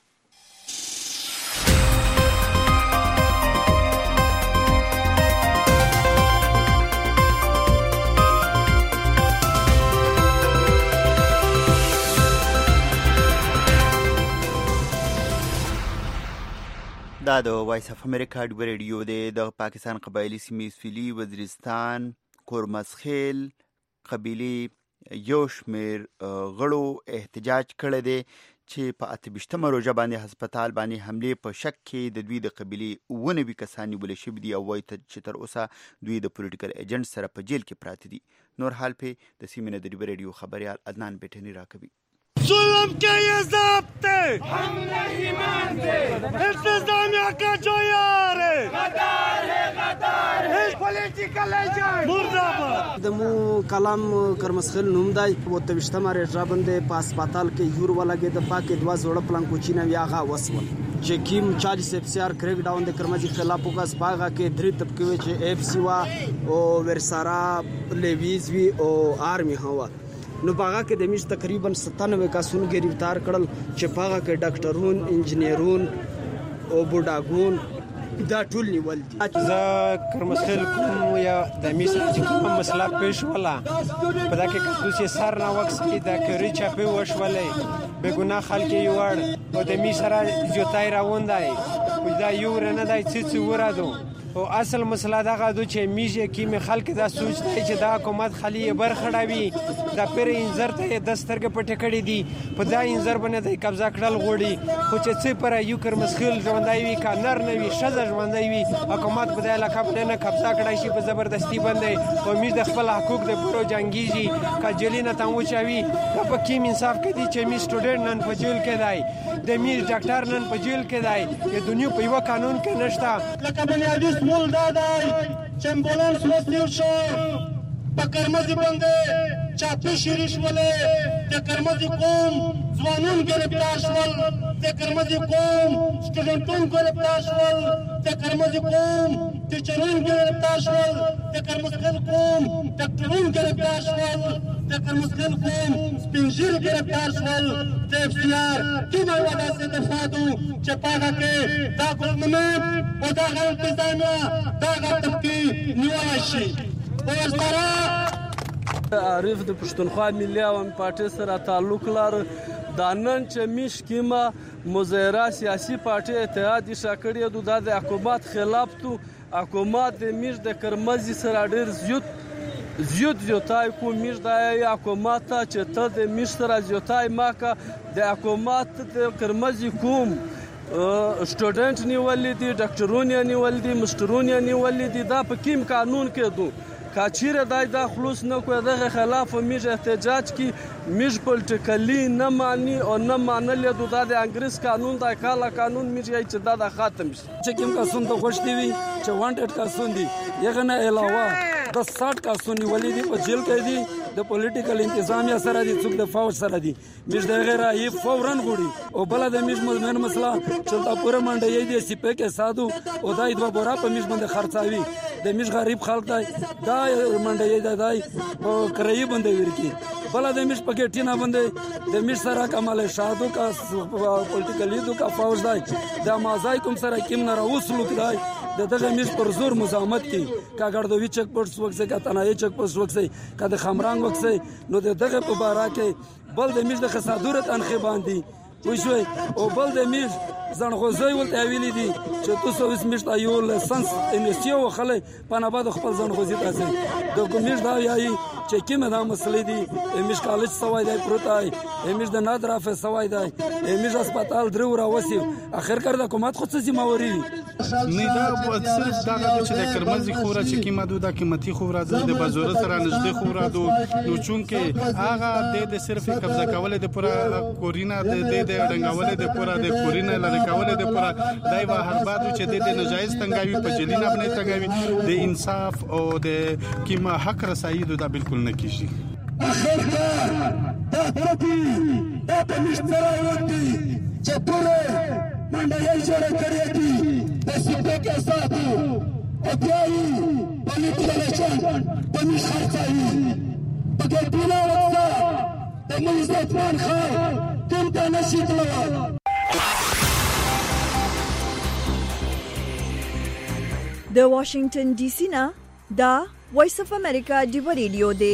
دا د وایس اف امریکا ډیو ریډیو دی. د پاکستان قبایلی سیمې سویلي وزیرستان کورمسخیل قبیلې یو شمیر غړو احتجاج کړی دی چې په 28مه روژه باندې هسپتال باندې حملې په شک کې د دوی د قبیلې 99 کسان نیول شوي دي او وایي چې تر اوسه دوی د پولیټیکل ایجنټ سره په جیل کې پراته دي. نور حال په د سیمې نه د ډیو ریډیو خبريال عدنان بیٹنی راکوي. ظلم के ये ज़ाब्ते हम नहीं मानते, इंतज़ामिया का जो यार है गद्दार है पॉलिटिकल एजेंट मुर्दाबाद. दमो कलाम करमसखल नومدای په 28مه روژه باندې په هسپتال کې یور ولګید د پاکه دوا زوړه پلان کوچینه یاغه وسول چې کیم 40 افسر کریک ډاون د کرمزي خلاف وکاس پاغه کې درې طبقه چې اف سی وا او ورسارا لیویز وی او آرمی هوا نو باغه کې د میش تقریبا 97 کسان گرفتار کړل چې باغه کې ډاکټرون انجنیرون او بوډاګون دا ټول نیول دي. زه کرمسخیل کوم یا د میش چې کومه مسله پیښ ولا په دا کې کدوسي سر نه وکسي دا کری چاپی وشولې به ګناه خلک یې وړ او د میش سره جوتای راوندای دا یو رنه دای چې ورادو او اصل مسله دا غاډو چې میږي کې می خلک دا سوچ دی چې دا حکومت خلی برخړاوي دا پیر انځر ته د سترګې پټ کړې دي په دا انځر باندې د قبضه کړل غوړي خو چې څه پر یو کرمسخیل ژوندای وي کانر نه وي شزه ژوندای وي حکومت په دې علاقه باندې نه قبضه کړای شي په زبردستی باندې او میږ د خپل حقوق د پرو جنگیږي کجلی نه تاسو چاوي دا په کې انصاف کې دي چې می سټوډنټ نن په جیل کې دی د می ډاکټر نن په جیل کې دی د دنیا په یو قانون کې نشته لکه بنیادی مول دادای چې امبولانس وسیل شو په کرمزي باندې چاپی شریش ولې د کرمزي قوم ځوانان گرفتار شول د کرمزي قوم سټوډنټون گرفتار شول د کرمزي قوم ټیچرون گرفتار شول د کرمزي قوم ډاکټرون گرفتار شول د کرمزي قوم سپینجیر گرفتار شول د اف سی آر کومه ودا څه دفاعو چې پاګه کې دا ګورنمنت او دا انتظامیه دا غټکی نیول شي ورسره عارف د پښتونخوا ملي عوامي پارټي سره تعلق لر دا نن چې میش کیمه مظاهره سیاسي پارټي اتحاد شکړې د حکومت خلاف تو حکومت د میش د کرمزي سره ډېر زیاتای کو میش د حکومت چې ته د میش سره زیاتای ماکه د حکومت د کرمزي کوم سټوډنټ نیولې دي ډاکټرون نیولې دي مسترون نیولې دي دا په کوم قانون کې دو کاچیره دا خلوص نه کوي دغه خلاف میج احتجاج کی میج پولیټیکلی نه مانی او نه مانل د انګریز قانون د کاله قانون میج چې دا ختم شي چې کوم کسون ته خوش دی چې وانټډ کسون دي یغه نه علاوه د 60 کسون ولې دي په جیل کې دي د پولیټیکل انتظامیه سره دي څوک د فوج سره دي میج د غیر ای فورن غوړي او بل د میج مزمن مسله چې تا پوره منډه یې دي سی په کې سادو او دای دوه بورا په میج باندې خرڅاوي د میج غریب خلک دا منډه یې دای او کرای باندې ورکی بل د میج په کې ټینا باندې د میج سره کمال شادو کا پولیټیکلی دو کا فوج دای د مازای کوم سره کیم نه راوسلو کدای دغه میش پر زور مزاحمت کی کاګردوی چک پوسټ وکسه کا تنای چک پوسټ وکسه کا د خمران وکسه نو دغه په بارا کې بل د میش د خصادورت انخې باندې وښوي او بل د میش ځنغوزي ولته ویلي دي چې تاسو اوس میش ته یو لسنس انستیو خلې پنه بعد خپل ځنغوزي تاسو د کومیش دا یای چې کومه دا مسلې دي امیش کالج سوای دی پروتای امیش د نادر افس سوای دی امیش هسپتال درو راوسی اخر کار د حکومت خو څه ذمہواری نه دا صرف دا چې د کرمزي خورا چې کیمه د قیمتي خورا د بازار سره نږدې خورا نو چونکه هغه د صرف قبضه کول د پورا کورینا د ډنګول د پورا د کورینا لری کول د پورا دای و هر بادو چې د ناجایز تنګاوي په جلینا باندې تنګاوي د انصاف او د کیمه حق رسایي دا بالکل نه کیږي اخر کار دا پروتي دا پنځتره وتی چې پوره منډه جوړه کړې دي د سپه کې ساتو او بیاي باندې کولای پنځ خرڅایي پکې پیلا وځه د ملزمان خان کوم ته نشي تلوا د واشنگټن ډي سي نه دا وایس اف امریکا ډیو ریډیو دی.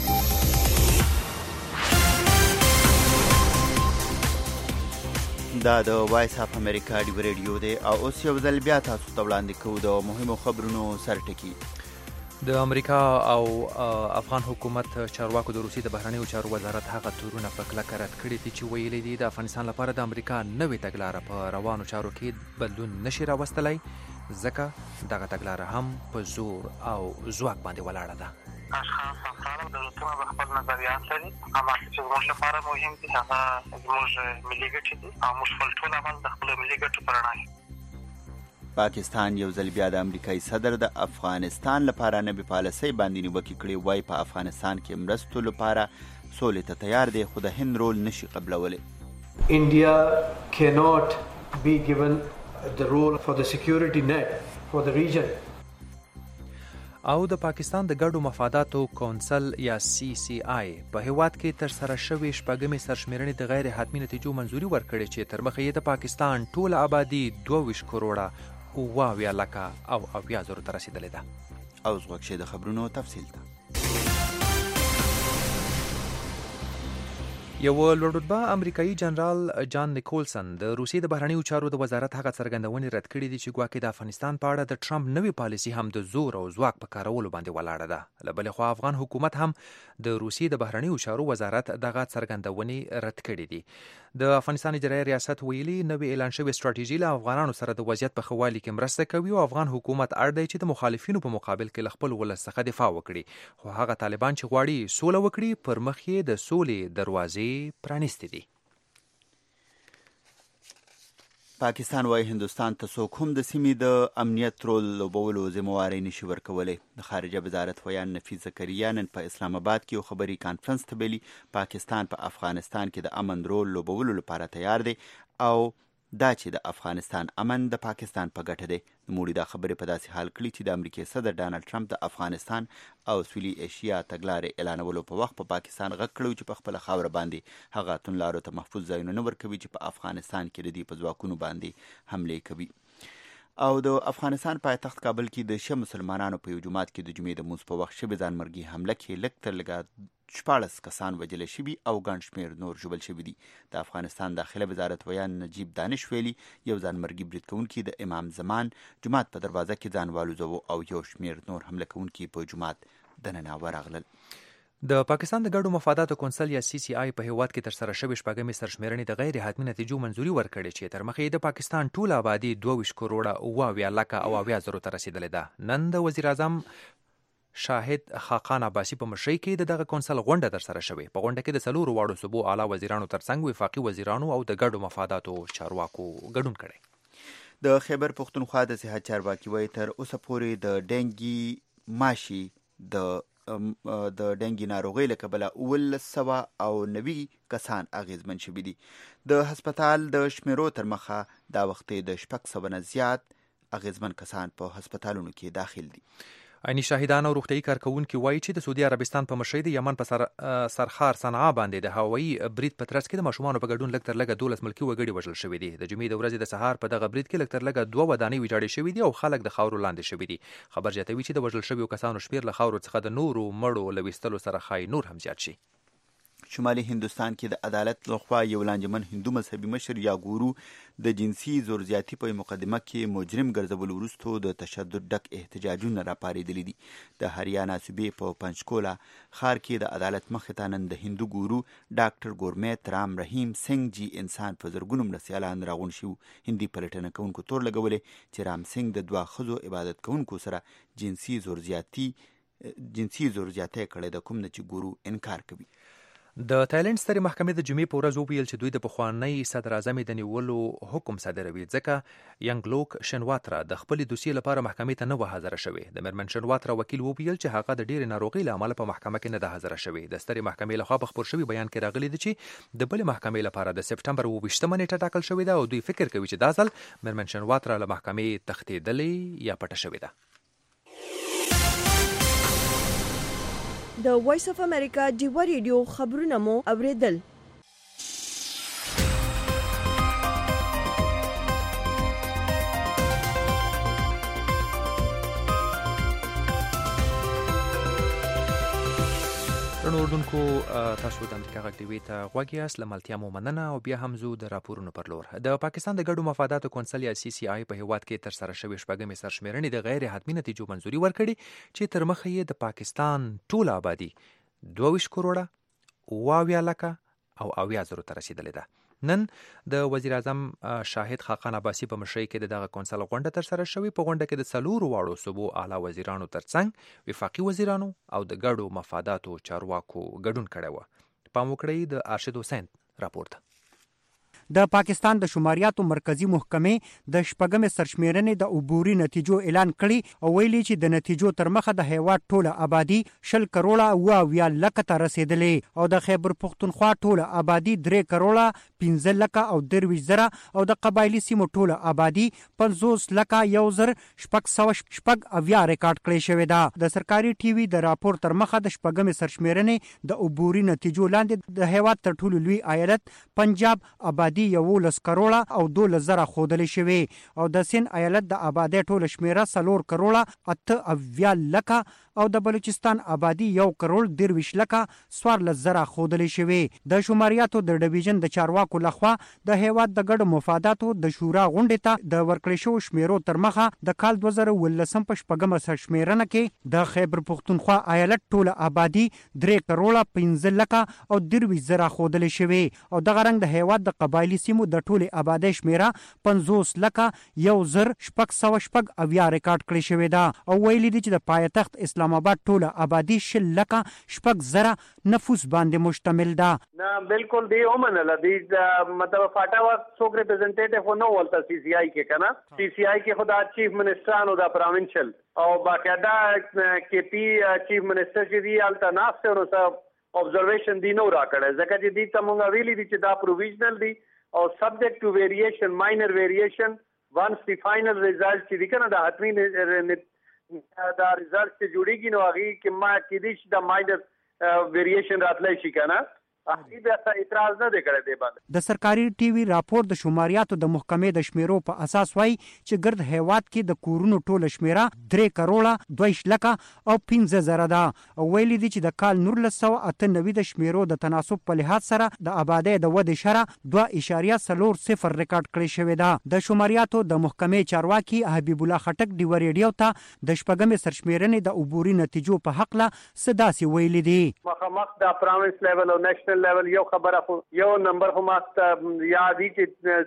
دا د وایس اف امریکا ډیو ریډیو دی او اوس یو ځل بیا تاسو ته وړاندې کوو د مهمو خبرونو سرټکی. د امریکا او افغان حکومت چارواکو د روسیې د بهرنیو چارو وزارت هغه تورونه په کلکه رد کړي دي چې ویلي دي د افغانستان لپاره د امریکا نوې تګلاره په روانو چارو کې بدلون نشي راوستلی ځکه دغه تګلاره هم په زور او ځواک باندې ولاړه ده. اشخاص افراد دولتونه به خپل نظریات لري اما چې زموږ لپاره مهم دي هغه زموږ ملي ګټې دي او موږ خپل ټول عمل د خپلو ملي ګټو په رڼا کې. پاکستان یو ځل بیا د امریکایي صدر د افغانستان لپاره نوې پالیسۍ باندې نیوکې کړې وایي په افغانستان کې مرستو لپاره سولې ته تیار دی خو د هند رول نشي قبلولی. India cannot be given the role for the security net for the region. او د پاکستان د ګډو مفاداتو کونسل یا CCI په هیواد کې تر سره شوې شپږمې سرشمېرنې د غیر حتمي نتیجو منظوري ورکړې چې تر مخه یې د پاکستان ټوله آبادي 22 کروړه 70 لکه او 70 ته رسیدلې ده. او زغوږ شي د خبرونو تفصیل ته. یو لوړرتبه امریکایي جنرال جان نیکولسن د روسیې د بهرنیو چارو د وزارت هغه څرګندونې رد کړې دي چې ګواکې د افغانستان په اړه د ټرمپ نوې پالیسي هم د زور او ځواک په کارولو باندې ولاړه ده. له بلې خوا افغان حکومت هم د روسیې د بهرنیو چارو وزارت دغه څرګندونې رد کړې دي. د افغانستان اجرایي ریاست ویلي نوې اعلان شوې ستراتیژي له افغانانو سره د وضعیت په ښه والي کې مرسته کوي او افغان حکومت اړ دی چې د مخالفینو په مقابل کې له خپل ولس څخه دفاع وکړي خو هغه طالبان چې غواړي سوله وکړي پر مخ یې د سولې دروازې پرانیستې دي. پاکستان وايي هندوستان ته څوک هم د سیمې د امنیت رول لوبولو ذمہواری نشي ورکولی. د خارجه وزارت ویان نفیس زکریا نن په اسلام آباد کې یو خبري کانفرنس ته ویلي پاکستان په افغانستان کې د امن رول لوبولو لپاره تیار دی او دا چې د افغانستان امن د پاکستان په ګټه دی. نوموړي دا خبرې په داسې حال کړي چې د امریکای صدر ډانلډ ټرمپ د افغانستان او سویلي ایشیا تګلارې اعلانولو په وخت په پاکستان غږ کړی چې په خپله خاوره باندې هغه توندلارو ته محفوظ ځایونه نه ورکوي چې په افغانستان کې د دوی په ځواکونو باندې حملې کوي. او د افغانستان پایتخت کابل کې د شه مسلمانانو په یو جومات کې د جمعې د لمونځ په وخت شوې ځانمرګي حمله کې لږ تر لږه 14 کسان وژل شوي او ګڼ شمېر نور ژوبل شوي دي. د افغانستان داخله وزارت ویان نجیب دانش ویلي یو ځانمرګي برید کوونکي د امام زمان جومات په دروازه کې ځان والوزوه او یو شمېر نور حمله کوونکي په جومات دننه ورغلل. د پاکستان د ګډو مفاداتو کونسل یا CCI په هیواد کې تر سره شوې شپږمې سرشمېرنې د غیر حتمي نتیجو منظوري ورکړې چې تر مخه یې د پاکستان ټوله آبادي 22 کروړه 70 لکه او 70 ته رسیدلې ده. نن د وزیر اعظم شاهد خاقان عباسی په مشرۍ کې دغه کونسل غونډه در سره شوې. په غونډه کې د څلورو واړو صوبو اعلی وزیرانو ترڅنګ وفاقي وزیرانو او د ګډو مفاداتو چارواکو ګډون کړی. د خیبر پښتونخوا د صحت چارواکي وایي تر اوسه پورې د ډینګي ماشي د ډینګي ناروغۍ له کبله 1990 کسان اغېزمن شوي دي. د هسپتال د شمیرو تر مخه دا وخت د 600 نه زیات اغېزمن کسان په هسپتالونو کې داخل دي. عیني شاهدان او روغتیايي کارکونکي وایي چې د سعودي عربستان په مشرۍ د یمن په سرخار صنعا باندې د هوایي برید په ترڅ کې د ماشومانو په ګډون لږ تر لږه 12 ملکي وګړي وژل شوي دي. د جمعې د ورځې د سهار په دغه برید کې لږ تر لږه 2 ودانۍ ویجاړې شوي دي او خلک د خاورو لاندې شوي دي. خبر زیاتوي چې د وژل شویو کسانو شمېر له خاورو څخه د نورو مړو له ویستلو سره ښایي نور هم زیات شي. شمالي هندوستان کې د عدالت لخوا یو لانجمن هندو مذهبي مشر یا ګورو د جنسي زور زیاتی په مقدمه کې مجرم ګرځول وروسته د تشدد ډک احتجاجونه راپارېدلي دي. د هریانا صوبې په پنچکولا ښار کې د عدالت مخې ته نن د هندو ګورو ډاکټر ګورمیت رام رحیم سنگ جی انسان په زرګونو مرسیالان راغون شو. هندي پلټنه کوونکو تور لګولې چې رام سنگ د دوه ښځو عبادت کوونکو سره جنسي زور زیاتی کړی د کوم نه چې ګورو انکار کوي. د تایلند سترې محکمې د جمعې په ورځ وویل چې دوی د پخوانی صدر اعظم د نیولو حکم صادروي ځکه ینګلوک شنواترا د خپل دوسیې لپاره محکمې ته نه و حاضره شوې. د میرمن شنواترا وکیل وویل چې هغه د ډېرې ناروغۍ له امله په محکمه کې نه ده حاضره شوې. د سترې محکمې لخوا په خپور شوي بیان کې راغلي دي چې د بلې محکمې لپاره د سپټمبر 28 نیټه ټاکل شوې ده او دوی فکر کوي چې دا ځل میرمن شنواترا له محکمې تښتېدلې یا پټه شوې ده. د وایس اف امریکا ډیوا ریډیو خبرونه مو اوریدل. اردوونکو تاسو د امریکا غږ ټي وي ته غوږ یاست. له ملتیا مو مننه او بیا هم زو د راپورونو پر لور. د پاکستان د ګډو مفاداتو کونسل یا سی سی آی په هیواد کې تر سره شوې شپږمې سرشمېرنې د غیر حتمي نتیجو منځوري ورکړي چې تر مخه یې د پاکستان ټوله آبادی 22 کروڑه 70 لکه او 80 زرو ته رسیدلې ده. نن د وزیر اعظم شاهد خاقان عباسی په مشرۍ کې دغه کونسل غونډه تر سره شوې. په غونډه کې د څلورو واړو صوبو اعلی وزیرانو ترڅنګ وفاقي وزیرانو او د ګډو مفاداتو چارواکو ګډون کړی و. پام وکړئ د ارشد حسین راپورته. د پاکستان د شماریاتو مرکزی محکمې د شپږمې سرشمیرنې د عبوري نتیجو اعلان کړي او ویلي چې د نتیجو تر مخه د هیواد ټوله آبادی 10 کروڑه 70 لکه ته رسیدلې او د خیبر پختونخوا ټوله آبادی 3 کروڑه 15 لکه او 23 زره او د قبایلی سیمو ټوله آبادی 50 لکه 1,670 ریکارډ کړی شوې ده. د سرکاري ټي وي د راپور تر مخه د شپږمې سرشمیرنې د عبوري نتیجو لاندې د هیواد تر ټولو لوی ایالت پنجاب آبادی 11 کروڑه او 12 زره خودلې شوې او د سین ایالت د آبادی ټوله شمیره 4 کروڑه 80 لکه او د بلوچستان آبادی 1 کروڑ 23 لکه 14 زره خودلې شوې. د شماریاتو د ډیویژن د چارواکو لخوا د هیواد د ګډو مفاداتو د شورا غونډې ته د ورکړې شو شمیرو تر مخه د کال 2019 په شپږمه سرشمیرنه کې د خیبر پختونخوا ایالت ټوله آبادی 3 کروڑه 15 لکه او 23 زره خودلې شوې او دغه رنګ د هیواد د قبایلی سیمو د ټولې آبادی شمیره 50 لکه 1,670 ریکارډ کړی شوې ده او ویلي دي چې د پایتخت اسلام آباد ټوله آبادی 10 لکه 6 زره نفوس باندې مشتمل ده. نه بالکل دی اومنه دی مطلب فاټا وا څوک ریپرزنټیټیو نو ولته سی سی آی کې کنه سی سی آی کې خدا چیف منسټر او دا پروینشل او باقاعده کې پی چیف منسټر چې دی الته نافته نو سب observation دی نو راکړه ځکه چې دی تمونږ ویلي دي چې دا پروویژنل دی او subject to variation minor variation once the final result چې دی کنه دا حتمی دا result چې جوړیږي نو هغه کې ما کې دي دا minor variation راتلای شي کنه اعتراض نه دی کړی دی باندې. د سرکاري ټي وي راپور د شماریاتو د محکمې د شمیرو په اساس وایي چې ګرد هیواد کې د کورونو ټوله شمیره 3 کروڑه 22 لکه او 15 زره ده او ویلي دي چې د کال 1998 د شمیرو د تناسب په لحاظ سره د آبادی د ودې شرح 2.40 ریکارډ کړی شوې ده. د شماریاتو د محکمې چارواکي حبیب الله خټک ډیوا ریډیو ته د شپږمې سرشمیرنې د عبوري نتیجو په حق له سداسي ویلي دي. مخ د پروینس لیول او نیشنل لیول یو خبره خو یو نمبر هم یاد دي چې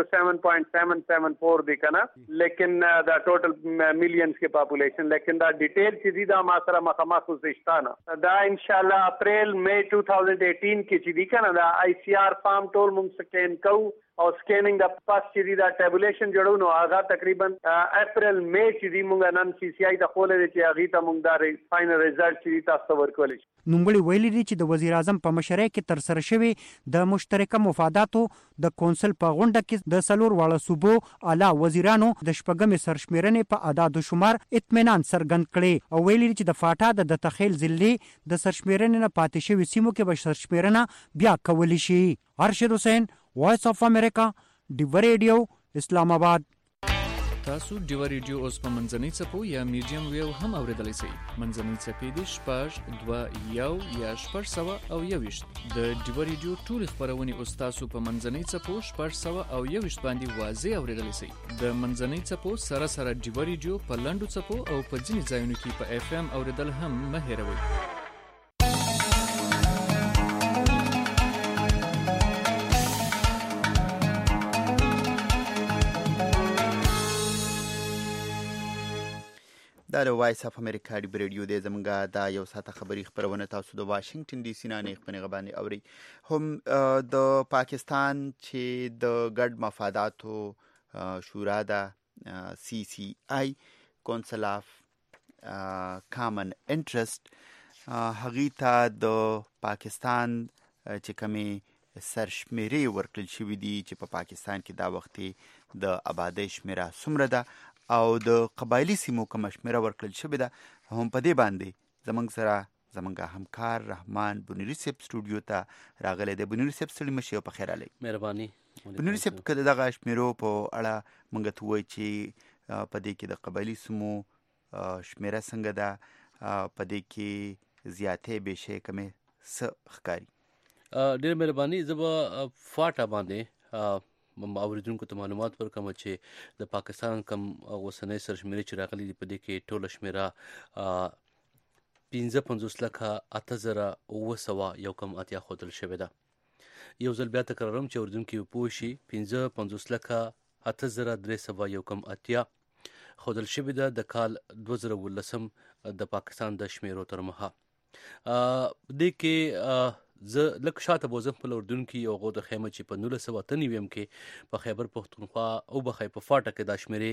207.774 دی کنه لیکن دا ټوټل میلیونز کې پاپولیشن لیکن دا ډیټیل چې دی دا ما سره مخامخ وسښتانه دا ان شاء الله اپریل مئی 2018 کې چې دی کنه دا آی سی آر فارم ټول موږ سکین کوو او سکینینګ د پاس چې دا ټیبولیشن جوړو نو هغه تقریبا اپریل مئی چې دی موږ نن سی سی آی ته خولې چې هغه ته موږ دا فائنل ریزلټ چې تاسو ورکول شي. نوموړي ویلي دي چې د وزیر اعظم په مشرۍ کې تر سره شوی د مشترکه مفاداتو د کونسل په غونډه کې د څلور واړه صوبو اعلی وزیرانو د شپږمې سرشمیرنې په اعداد و شمار اطمینان څرګند کړي او ویلي دي چې د فاټا د تخیل ضلع د سرشمیرنې نه پاتې شوی سیمو کې به سرشمیرنه بیا کولی شي. ارشد حسین، وایس اف امریکا، ډیوا ریډیو، اسلام آباد. تاسو ډیوا ریډیو اوس په منځنۍ څپو یا میډیم ویو هم اوریدلی شئ. منځنۍ څپې دې 6.2 یا 6.1 د ډیوا ریډیو ټولې خپرونې اوس تاسو په منځنۍ څپو 6.1 باندې واضح اوریدلی شئ. د منځنۍ څپو سره سره ډیوا ریډیو په لنډو څپو او په ځینې ځایونو کې په FM اوریدل هم مه هېروئ. دا د وایس اف امریکا ډیو ریډیو دی. زمونږه دا یو ساعته خبري خپرونه تاسو د واشنگټن ډي سي نه خپرونه باندې اوري. هم د پاکستان چې د ګډ مفاداتو شورا ده CCI کونسل اف کامن انټرست هغې ته د پاکستان چې کومې سرشمیرې ورکړل شوي دي چې په پاکستان کې دا وخت د آبادۍ شمیره څومره ده او د قبایلی سیمو کومه شمیره ورکړل شوې ده. هم په دې باندې زموږ سره زموږ همکار رحمان بنوري صاحب سټوډیو ته راغلی دی. بنوري صاحب ستړي مه شئ او پخیر راغلی. مهرباني. بنوري صاحب که د دغه شمیرو په اړه موږ ته ووایي چې په دې کې د قبایلي سیمو شمیره څنګه ده، په دې کې زیاتې بیشې کمې څه ښکاري؟ ډېر مهرباني. زه به فاټه باندې اوریدونکو ته معلومات ورکوم چې د پاکستان کم اوسنۍ سرشمیرې چې راغلي دي په دې کې ټوله شمیره 55,08,900 ښودل شوې ده. یو ځل بیا تکراروم چې اوریدونکي پوه شي 55,08,380 ښودل شوې ده د کال 2019 د پاکستان د شمیرو تر مخه. دې کې زه لږ شاته بوزم خپل اردوونکي او هغو د خیمه چې په 1998 کې په خیبر پښتونخوا او بخۍ په فاټه کې دا شمیرې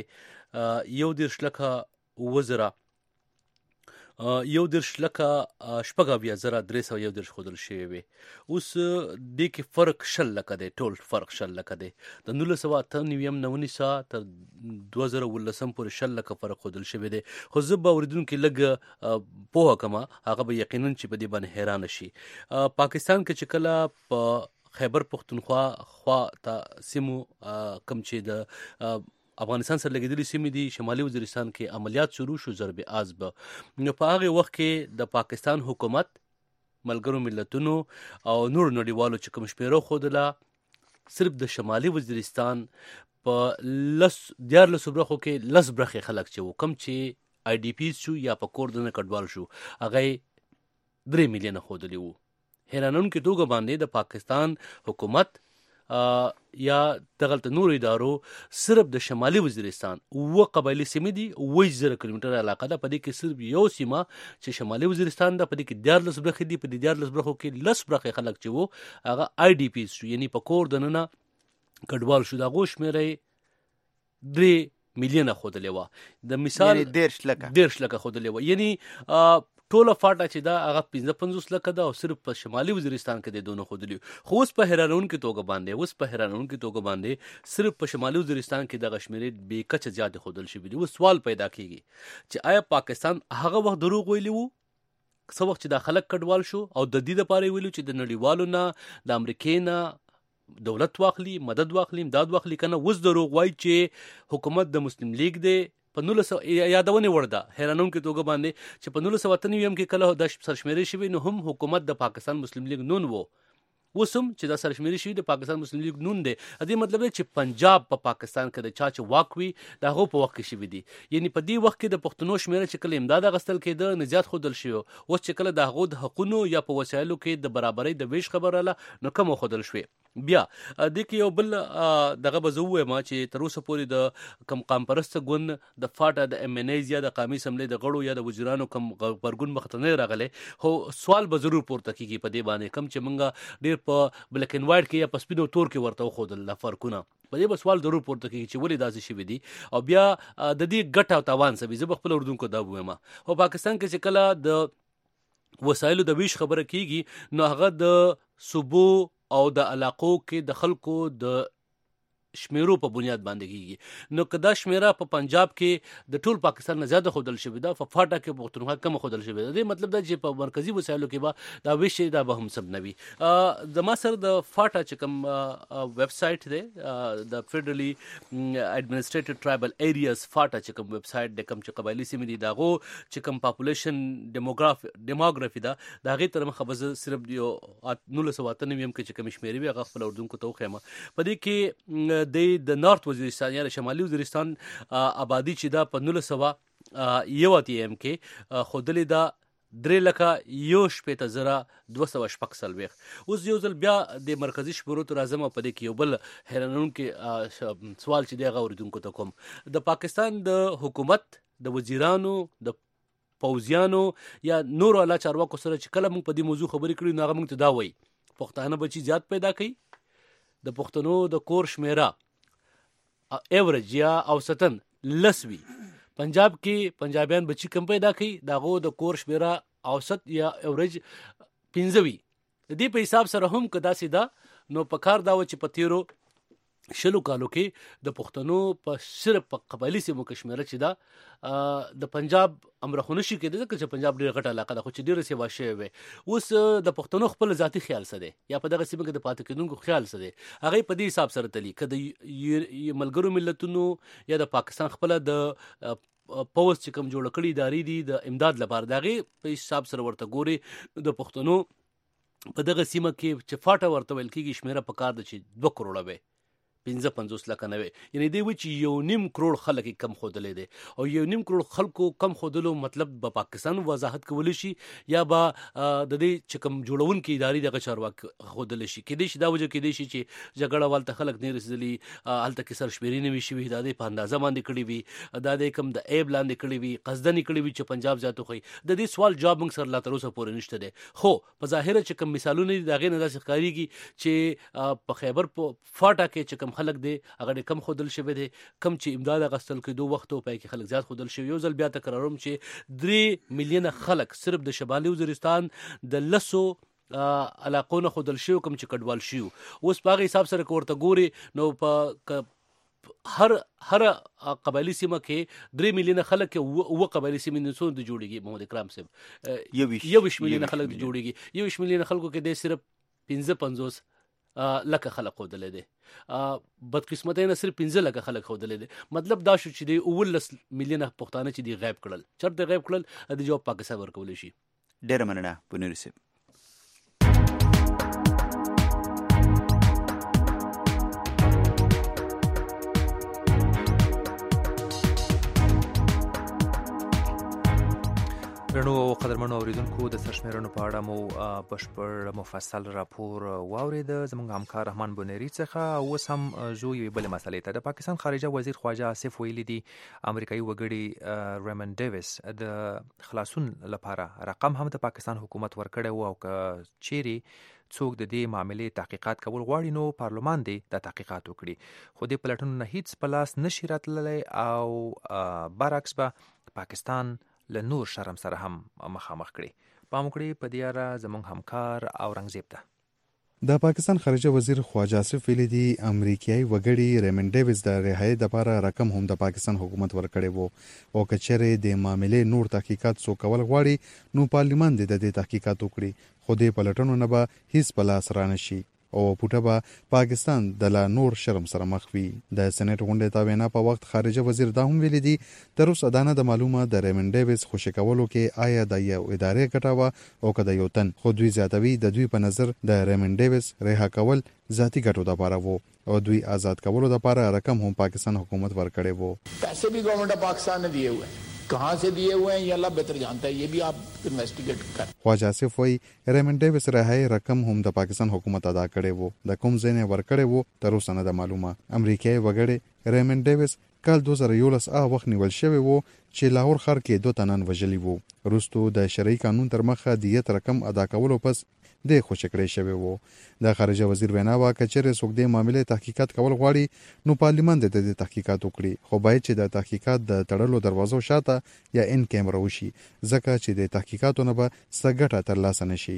11,9,311 ښودل شوې وې. اوس دې کې فرق 10 لکه دی، ټول فرق 10 لکه دی. د 1998 نه ونیسه تر 2019 پورې 10 لکه فرق ښودل شوی دی. خو زه به اورېدونکي لږ پوهه کړمه، هغه به یقینا چې په دې باندې حیرانه شي. پاکستان کې چې کله په خیبر پښتونخوا خوا ته سیمو کم چې د افغانستان سره لګېدلي سیمې دي، شمالي وزیرستان کې عملیات شروع شو ضرب عزب، نو په هغې وخت کې د پاکستان حکومت ملګرو ملتونو او نورو نړیوالو چې کوم شمیره ښودله صرف د شمالي وزیرستان په 14 برخو کې 10 برخې خلک چې وو کم چې IDPs شو یا په کور دننه کډوال شو هغه 3 میلیونه ښودلي وو. حیرانونکې توګه باندې د پاکستان حکومت یا دغلته نورو ادارو صرف د شمالي وزیرستان 9 قبایلي سیمې دي، 1000 کیلومتره علاقه ده، په دې کې صرف یو سیمه چې شمالي وزیرستان ده، په دې کې 14 برخې دي، په دې 14 برخو کې 10 برخې خلک چې وو هغه IDPs شو، یعنی په کور دننه کډوال شو. د هغو شمیره 3 میلیونه ښودلې وه. د مثال 13 لکه ښودلې وه، یعنی ټوله فاټه چې دا هغه 55 لکه ده او صرف په شمالي وزیرستان کې د دونه ښودلي. خو اوس په حیرانونکې توګه باندې صرف په شمالي وزیرستان کې دغه شمیرې بې کچه زیاتې ښودل شوي دي. اوس سوال پیدا کیږي چې آیا پاکستان هغه وخت دروغ ویلي وو څه وخت چې دا خلک کډوال شو او د دې دپاره یې ویلو چې د نړیوالو نه د امریکې نه دولت واخلي، مدد واخلي، امداد واخلي، که نه اوس دروغ وایي چې حکومت د مسلم لیگ دی. په 1900 یادونې وړ ده حیرانونکې توګه باندې چې په 1998 کې کله دا سرشمیرې شوي نو هم حکومت د پاکستان مسلم لیگ نون وو. اوس هم چې دا سرشمیرې شوي د پاکستان مسلم لیگ نون دی. دې مطلب دی چې پنجاب په پاکستان کې د چا چې واک وي د هغو په وخت کې شوي دي. یعنی په دې وخت کې د پښتنو شمیره چې کله امداد اخیستل کېده نه زیات ښودل شوي، اوس چې کله د هغو د حقونو یا په وسایلو کې د برابرۍ د ویش خبره راله نو کم وښودل شوې. بیا دې کې یو بل دغه به زه ووایم چې تر اوسه پورې د کم قام پرسته ګوند د فاټه د MNAs یا د قامي اسمبلۍ د غړو یا د وزیرانو کم غبرګون مخته نه راغلی. خو سوال به ضرور پورته کېږي په دې باندې کم چې موږ ډېر په بلیک اینډ وایټ کې یا په سپینو تور کې ورته وښودل دا فرقونه، په دې به سوال ضرور پورته کېږي چې ولې داسې شوي دي او بیا د دې ګټه او تاوان څه وي. زه به خپل اردونکو دا ووایم. خو پاکستان کې چې کله د وسایلو د ویش خبره کېږي نو هغه د صوبو او د علاقو کې د خلکو د شمیرو په بنیاد باندې کیږي. نو کدا شمیره په پنجاب کې د ټول پاکستان نه زیاته خودل شوی دا، په فاټا کې پښتونخوا کم خودل شوی دا. مطلب دا چې په مرکزی وسایلو کې به دا ویشي دا به هم سب نوي. د ما سره د فاټا چې کوم ویب سټ دی د فیډرلی ایڈمنسټریټډ ټرایبل ایریاز فاټا چې کوم ویب سټ د کوم چې قبایلی سیمې دي داغو چې کوم پاپولیشن ډیموګرافي دا هغه تر مخه بز صرف یو 1998 کې چې کوم شمیرې وي هغه خپل اردوونکو ته وخیمه. په دې کې د نارت وزیرستان یا شمالي وزیرستان آبادی چې دا په 1901 کې خودلې دا 3,1,200 اوس یو ځل بیا د مرکزی شمیرو ته راځم. په دې کې یو بل حیرانونکی سوال چې دی هغه اوریدونکو ته کوم. د پاکستان د حکومت د وزیرانو د پوځیانو یا نور اعلی چارواکو سره چې کله موږ په دې موضوع خبرې کړې نو هغه موږ ته دا وایي پښتانه بچي زیات پیدا کوي، د پښتنو د کور شمیره ایوریج یا اوسطن 10 وي، پنجاب کې پنجابیان بچی کم پیدا کوي داغو د کور شمیره اوسط یا ایوریج 15 وي. د دې په حساب سره هم کدا سیدا نو په کار دا و چې په تیرو شلو کالو کې د پښتنو په صرف په قبایلی سیمو کې شمیره چې دا د پنجاب امرخونه شي کېده ځکه چې پنجاب ډېر غټه علاقه ده خو چې ډېره سیوا شوې وي. اوس د پښتنو خپل ذاتي خیال څه دی یا په دغه سیمه کې د پاتې کېدونکو خیال څه دی هغه په دې حساب سره تلي که د ملګرو ملتونو یا د پاکستان خپل د پوز چې کوم جوړ کړي ادارې دي د امداد لپاره دغه په حساب سره ورته ګوري د پښتنو په دغه سیمه کې چې فاټا ورته ویل کېږي شمیره په کار د چې 2 کروڑه وي 55 لکه نه وي. یعنی دی و چې 1.5 کروڑ خلک کم خودلې دي او 1.5 کروڑ خلکو کم خودلو مطلب په پاکستان وضاحت کولی شي یا با د دې چې کوم جوړونکو ادارې دغه چارواک خودل شي کې دي چې دا وجه کې دي چې جګړه والته خلک نه رسېدلي الته کې سر شمیرې نه وي شوي دا د په اندازه باندې کړي وي دا د کم د ایب لاندې کړي وي قصدن کړي وي چې پنجاب زیاتو خو د دې سوال جواب موږ سره لا تر اوسه پورې نشته دي. خو په ظاهر چې کوم مثالونه دي دغه نه داسې ښکارېږي چې په خیبر په فاټا کې چې کوم خلک دي هغه کم خودل شوی دی کم چې امداد غستل کې 2 وخت په کې خلک زیات خودل شوی. یو ځل بیا تکراروم چې 3 میلیونه خلک صرف د شمالي وزیرستان د لسو علاقونو خودل شوی کم چې کډوال شوی. اوس په هغه حساب سره ورته ګوري نو په هر قبایلی سیمه کې 3 میلیونه خلک او قبایلی سیمه نه څو د جوړیږي محمد اکرام صاحب 21 میلیونه خلک د جوړیږي 21 میلیونه خلکو کې د صرف 55 لکه خلک خودلې دي بدقسمتۍ نه صرف 15 لکه خلک خودلې دي. مطلب دا شو چې دی 19 میلیونه پښتانه چې دی غیب کړل چرته غیب کړل د جواب پاکستان ورکول شي. ډېر مننه پونیر صاحب. رڼو او قدرمنو اوریدونکو د سرشمیرنو په اړه مو بشپړ مفصل راپور واورید زموږ همکار رحمان بونیری څخه. اوس هم زو یوې بلې مسلې ته د پاکستان خارجه وزیر خواجه آصف ویلي دي امریکایي وګړي ریمن ډیویس د خلاصون لپاره رقم هم د پاکستان حکومت ورکړی و او که چیرې څوک د دې معاملې تحقیقات کول غواړي نو پارلمان دی د تحقیقات وکړي. خو دې پلټنو نه هیڅ په لاس نشي راتللی او برعکس به پاکستان له نور شرم سره هم مخامخ کړي. پام وکړئ په دې اړه زموږ همکار اورنګزیب ته. د پاکستان خارجه وزیر خواجه آصف ویلي دي امریکایي وګړي ریمن ډیویس د رهایی لپاره رقم هم د پاکستان حکومت ورکړی وو او که چیرې د معاملې نور تحقیقات څوک کول غواړي نو پارلمان د دې تحقیقات وکړي. خو د پلټنو نه به هیڅ په لاس رانه شي او پټه به پاکستان د لا نور شرم سره مخ وي. د سېنات غونډې ته وینا په وخت خارجه وزیر دا هم ویلي دي تر اوسه دا نه د معلومه د ریمن ډیویس خوشي کولو کې آیا د یو ادارې ګټه او که د یو تن. خو دوی زیاتوي د دوی په نظر د ریمن ډیویس رها کول ذاتی ګټو لپاره وو او دوی آزاد کولو لپاره رقم هم پاکستان حکومت ورکړی وو. پیسے بھی گورنمنٹ آف پاکستان نے دیے ہوئے ہیں کہاں سے دیے ہوئے ہیں یہ اللہ بہتر جانتا ہے یہ بھی آپ انویسٹیگیٹ کر. خواجه آصف وایي ریمن ډیویس رهایی رقم هم د پاکستان حکومت ادا کړی وو د کوم ځای نه ورکړی وو تر اوسه نه ده معلومه. امریکایي وګړي ریمن ډیویس کال 2011 وخت نیول شوی وو چې لاهور ښار کې 2 تنان وژلي وو. وروستو د شرعي قانون تر مخه دیت رقم ادا کولو پس د خوشی کړی شوی وو. د خارجه وزیر وینا وا کچره څوک د معاملې تحقیقات کول غواړي نو پارلمان د دې تحقیقات وکړي خو باید چې د تحقیقات د تړلو دروازو شاته یا ان کیمرا وشي ځکه چې د تحقیقاتو نه به څه ګټه ترلاسه نشي.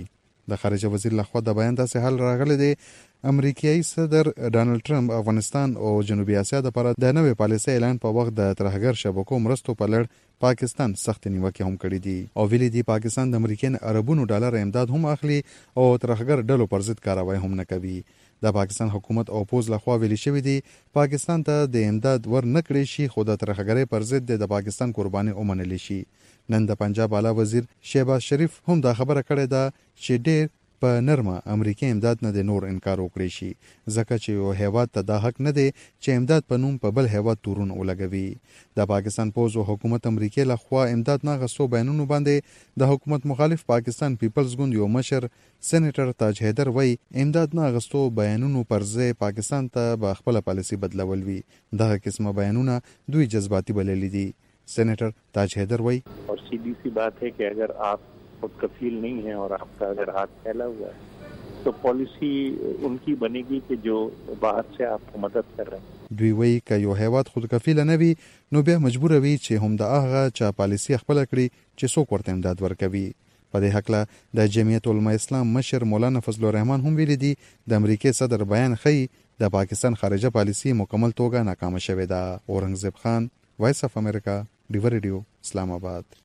د خارجه وزیر لخوا د بیان داسې حال راغلی دی امریکایي صدر ډانلډ ټرمپ افغانستان او جنوبي اسیا لپاره د نوې پالیسۍ اعلان په وخت د ترهګر شبکو مرستو په لړ پاکستان سخت نیوکې هم کړې دي او ویلي دي پاکستان د امریکایي اربونو ډالر امداد هم اخلي او ترهګر ډلو پر ضد کاروایی هم نه کوي. د پاکستان حکومت او پوز لخوا ویلي شوی دی پاکستان ته د امداد ور نه کړی شي خو د ترهګرۍ پر ضد د پاکستان قرباني ومنل شي. نن د پنجاب اعلی وزیر شهباز شریف هم دا خبره کړې ده چې ډېر په نرمه امریکای امداد نه د نور انکار وکړي شي ځکه چې یو هیواد ته دا حق نه دی چې امداد په نوم په بل هیواد تورون ولګوي. د پاکستان پوز او حکومت امریکای لخوا امداد نه غوښتو بیانونو باندې د حکومت مخالف پاکستان پیپلز ګوند یو مشر سېنیټر تاج حیدر وای امداد نه غوښتو بیانونو پر ځای پاکستان ته به خپل پالیسي بدلول وي. دغه قسمه بیانونه دوی جذباتي بللي دي. سېنیټر تاج حیدر وای और सीधी सी बात है कि अगर आप खुद कफील नहीं है और आपका अगर हाथ फैला हुआ है तो पॉलिसी उनकी बनेगी कि जो बाहर से आपको मदद कर रहे हैं. دوی وایي که یو هیواد خود کفیل نه وي نو بیا مجبور وي چې هم د هغه چا پالیسي خپل کړي چې څوک ورته امداد ورکوي. په دې حق د جمعیت علماء اسلام مشر مولانا فضل الرحمن هم ویلي دي د امریکای صدر بیان ښیي د پاکستان خارجه پالیسي مکمل توګه ناکامه شوې ده. اورنګزیب خان، وایس اف امریکا، ډیور ریډیو، اسلام آباد.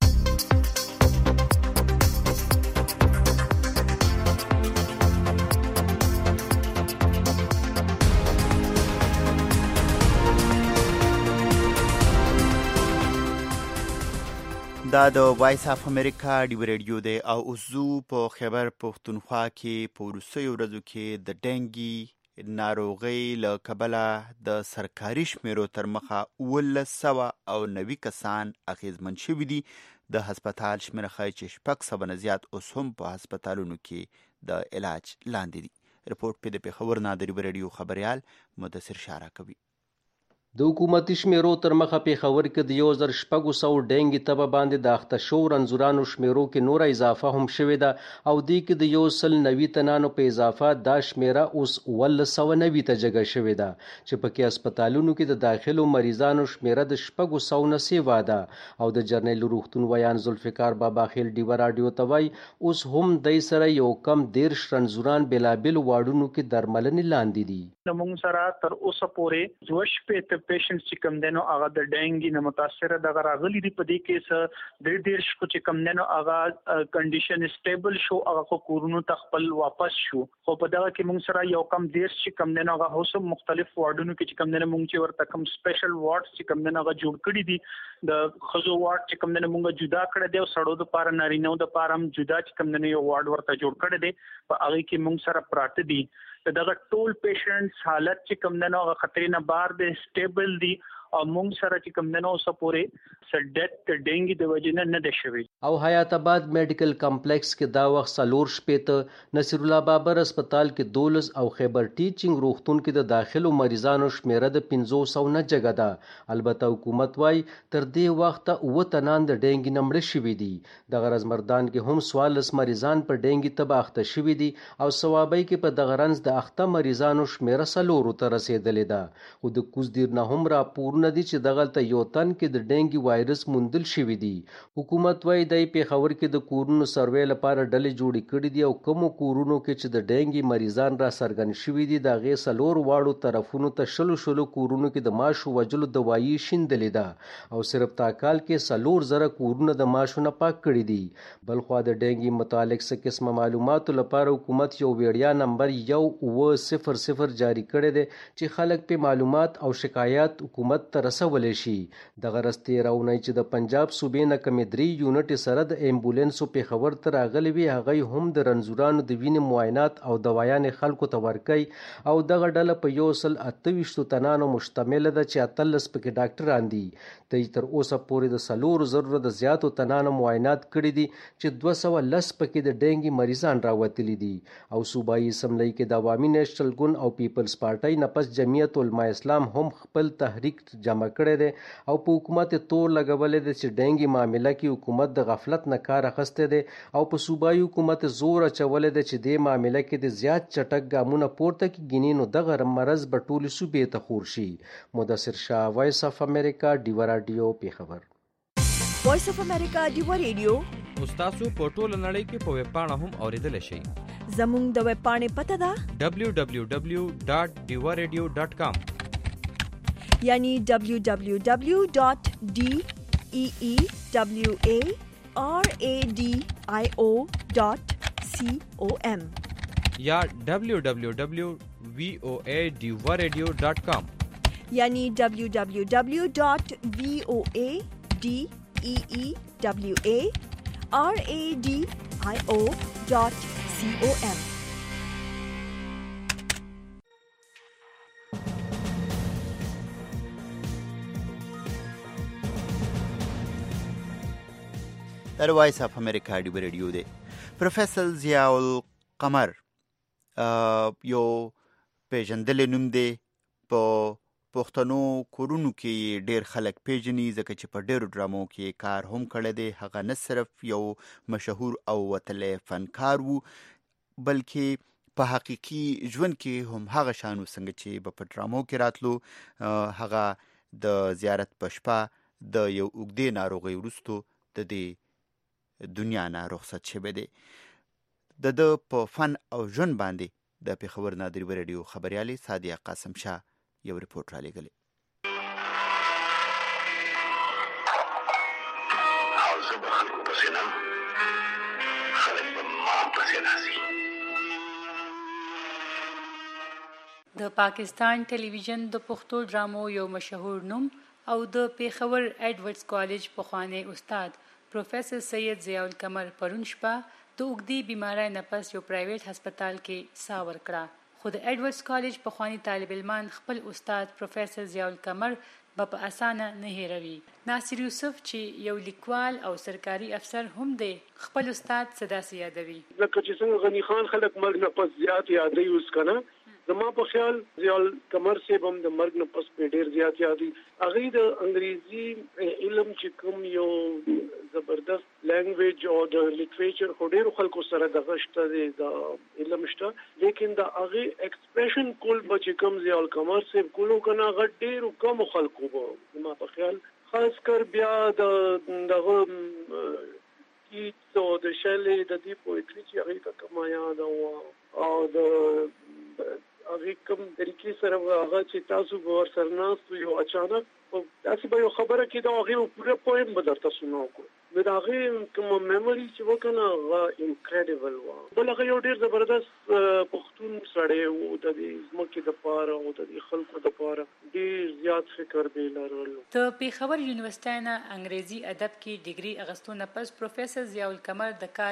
دا د وایس اف امریکا ډیو ریډیو دی او اوسو په خیبر پښتونخوا کې په وروستیو ورځو کې د ډنګي ناروغۍ له کبله د سرکاري شمیرو تر مخه 1990 کسان اغېزمن شوي دي. د هسپتال شمېره ښایي چې 600 نه زیات اوس هم په هسپتالونو کې د علاج لاندې دي. رپورټ په د پېښور نه د ډیو ریډیو خبریال مدثر شارع کوي. د حکومتي شمیرو تر مخه پېښور کې د 1600 ډنګي تبه باندې د اخته شو رنځورانو شمیرو کې نوره اضافه هم شوې ده او دې کې د 190 تنانو په اضافه دا شمیره اوس 1990 ته جګه شوې ده چې پکې هسپتالونو کې د داخلو مریضانو شمیره د 600 نه سیوا ده. او د جرنیل روغتون ویان ذوالفقار بابا خیل ډیوه راډیو ته وایي اوس هم دای سره یو کم 13 رنځوران بلابل واردونو کې درملنې لاندې دي. موږ سره تر اوسه پورې جوش په پیشنټس چې کم دنو هغه د ډنګي نه متاثر د راغلي دی په دې کې څه د ډیر شکو چې کم دنو هغه کنډیشن سټیبل شو هغه کورونو ته خپل واپس شو. خو په دغه کې موږ سره یو کم 13 چې کم دنو هغه هوسم مختلف وارډونو کې چې کم دنو موږ چې ورته کم سپیشل وارډ چې کم دنو هغه جوړ کړی دي د خزو وارډ چې کم دنو موږ جدا کړی دی او سړو د پاره نارینه د پاره هم جدا چې کم دنو یو وارډ ورته جوړ کړی دی په هغه کې موږ سره پراته دي. دغه ټول پیشنټس حالت چې کم دنو هغه خطرې نه بار دي سټیبل دي او موږ سره چې کم دنو سپورې سډت ډنګي د وجنه نه ده شوی. او حیات آباد میډیکل کمپلیکس کې دا وخت 4 شپېته، نصیر الله بابر هسپتال کې 12 او خیبر ټیچینګ روغتون کې د داخلو مریضانو شمیره د 500 نه جګه ده. البته حکومت وايي تر دې وخت 9 تنان د ډنګي نه مړه شوي دي. د غرض مردان کې هم 14 مریضان په ډنګي تبه اخته شوي دي او ثوابي کې په دغه رنځ د اخته مریضانو شمیره 4 ته رسیدلې ده. خو د کوزدیر نه هم راپور نه دي چې دغلته یو تن کې د ډنګي وایرس موندل شوی دی. حکومت وايي د پېښور کې د کورونو سروې لپاره ډلې جوړې کړې دي او کوم کورونو کې چې د ډنګي مریضان را سرګن شوي دي د غي سلور واړو طرفونو ته شلو کورونو کې د ماشو وجلو دوايي شیندلې ده او صرف تاکال کې 4,000 کورونه د ماشو نه پاک کړي دي. بلخوا د ډنګي متعلق څه قسمه معلوماتو لپاره حکومت یو ویډیا نمبر 1900 جاری کړی دی چې خلک په معلومات او شکایات حکومت ته رسولی شي. دغه رستې راونی چې د پنجاب صوبې نه کمې 3 یونټ سره د ایمبولانسو پېښور ته راغلي وي هغه هم د رنځورانو د وینې معاینات او دوايانې خلکو ته ورکوي او دغه ډله په 128 تنانو مشتمله ده چې 13 پکې ډاکټران دي. دوی تر اوسه پورې د 4,000 د زیاتو تنانو معاینات کړي دي چې 210 پکې د ډنګي مریضان راوتلي دي. او صوبایي اسمبلی کې د عوامي نیشنل ګوند او پیپلز پارټۍ نه پس جمعیت علماء اسلام هم خپل تحریک جمع کړی دی او په حکومت تور لګولې ده چې ډنګي معامله کې حکومت د غفلت نه کار اخیستی دی او په صوبایي حکومت زور اچولی دی چې دې معامله کې د زیات چټک ګامونه پورته کړي نو دغه مرض به ټولې صوبې ته خور شي. مدثر شاه، وایس اف امریکا، ډیوه راډیو، پېښور. وایس اف امریکا ډیوه ریډیو تاسو په ټوله نړۍ کې په ویب پاڼه هم اوریدلی شئ. زموږ د ویب پاڼې پته ده www.diwaradio.com یعنی www.deewaradio.com या www.voadiwaradio.com یعنی www.voadeewaradio.com در وایس اف امریکا ډیو ریډیو دی. پروفیسر ضیاء القمر یو پیژندل نوم دی په پښتنو کورونو کې ډیر خلک پیژني ځکه چې په ډیرو ډرامو کې کار هم کړی دی. هغه نه صرف یو مشهور او وتلی فنکار وو بلکې په حقیقي ژوند کې هم هغه شان څنګه چې په ډرامو کې راتلو. هغه د زیارت په شپه د یو اوږدې ناروغۍ وروسته د دې دنیا نه رخصت شوی دی. د په فن او ژوند باندې د پېښور نادری ریډیو خبريالي سادیه قاسم شاه یو ریپورت را لېږلی. د پاکستان ټلویزیون د پښتو ډرامو یو مشهور نوم او د پېښور ایډورډز کالج پخوانی استاد پروفیسر سید ضیاء القمر پرون شپه د اوږدې بیمارۍ نه پس یو پرایویټ هسپتال کې ساه ورکړه. خو د ایډورډز کالج پخوانی طالب علمان خپل استاد پروفیسر ضیاء القمر په اسانه نه هیروي. ناصر یوسف چې یو لیکوال او سرکاري افسر هم دی خپل استاد صدا سي یادوي. لکه چې څنګه غنی خان خلک مرګ نه پس زیات یادوي اوس کنه زما په خیال ضیاء القمر صاحب هم د مرګ نه پس په ډیر زیات یادوي. هغه د انګریزي علم چې کوم یو زبردست لینګویج او د لټریچر خو ډیرو خلکو سره دغه شته د علم شته لیکن د هغه ایکسپریشن کول به چې کوم ضیاء القمر صاحب کولو کنه هغه ډیرو کم خلکو به زما په خیال خاص کر بیا دغه کیسو د شلې د دې پوئټري چې هغه ته کما یاد او د هغه کوم طریقې سره هغه چې تاسو ور سره ناست یو اچانک تاسو به یو خبره کې دا هغه پوره پویم به درته سنو کو نو دا هغه کوم میموري چې وکنه هغه انکریډیبل و. بل هغه یو ډیر زبردست پښتون سړی وو د دې مکه د پاره او د خلکو د پاره ډیر زیات فکر دی لرلو. ته پېښور یونیورسيټي نه انګریزي ادب کې ډیګري اغستونه پس پروفیسر ضیاء القمر د کال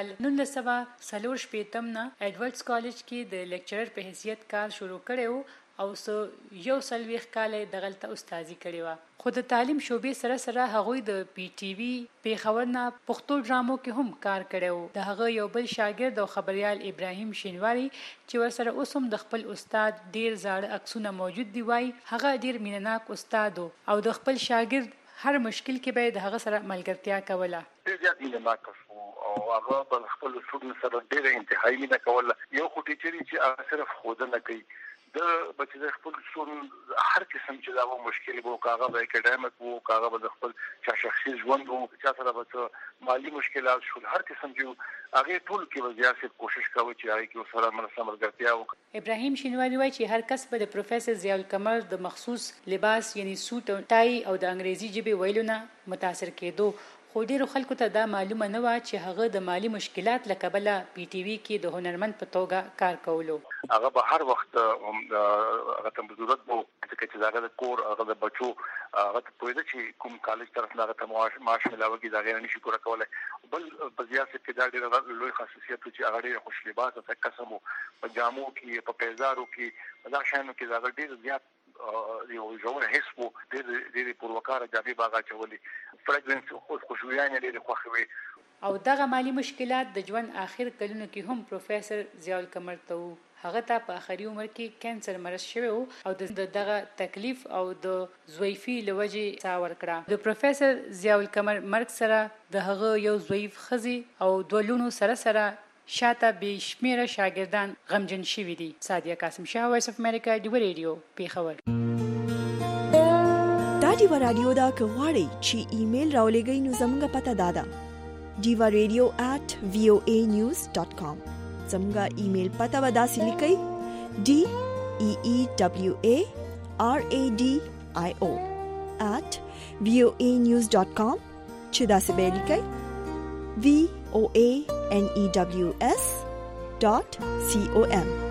1940 نه ایډورډز کالج کې د لیکچرر په حیثیت کار شروع کړو او یو سلويخ کال دغلته استادي کړې و. خو د تعلیم شوبې سره سره هغوی د پی ټي وی پېښور نه پښتو ډرامو کې هم کار کړو. د هغه یو بل شاګرد او خبريال ابراهیم شینواری چې ورسره اوس هم د خپل استاد ډیر زاړه عکسونه موجود دی وای هغه ډیر مینناک استاد او د خپل شاګرد هر مشکل کې به د هغه سره ملګرتیا کوله. ډیر مینناک او هغه په خپل سټوډنټ سره ډیر انتهایی مینه کوله. یو خو ټیچر چې هغه صرف خوده نه کوي د بچی د خپل څون هر قسم چې دا و مشکل وو کاغه به اکیډمیک وو کاغه به خپل شخصي ژوند وو چې سره به مالی مشکلات شول هر قسم چې هغه ټول کې وزیاسه کوشش کوي چې هغه کې سره مرسته وکړي. ابراهیم شینواری وایي چې هر کس به د پروفیسر ضیاء القمر د مخصوص لباس یعنی سوټ او ټای او د انګریزي ژبې ویلو نه متاثر کېدو خو ډیرو خلکو ته دا معلومه نه و چې هغه د مالی مشکلات لکبله پی ټي وی کې د هنرمند په توګه کار کولو. هغه به هر وخت هغه ته ضرورت وو چې هغه د کور هغه د بچو هغه ته پوهیده چې کوم کالج طرف نه هغه ته معاش ملاوي دا غیر نشي پوره کولای. بل په سیاست کې دا ډېر لوی خاصیت چې هغه ډېر خوش لباس او قسمو په جامو کې په پیزارو کې دا شانو کې دا ډېر زیات یو ژور حس وو ډېر پروکار جابي باغا چولي فرګرنس خوشبويانه ډېر خوښوي. او دغه مالی مشکلات د ژوند آخر کلونو کې هم پروفیسر ضیاء القمر ته هغه ته په اخري عمر کې کینسر مرض شوی او دغه تکلیف او د ضعیفي لوجې ساه ورکړه. د پروفیسر ضیاء القمر مرګ سره د هغه یو ضعیف خزي او دولونو سره شاته به شمیره شاګردان غمجن شوي دي. سادیه قاسم شاه وایس اف امریکا ډیو ریډیو پېښور. دا ډیو رادیو دا کغواړي چې ایمیل راولېږئ نو زموږ پته دادا diva.radio@voanews.com زموږه ایمیل پته وداسې لیکئ deewaaradio@voanews.com چې داسې به لیکئ voanews.com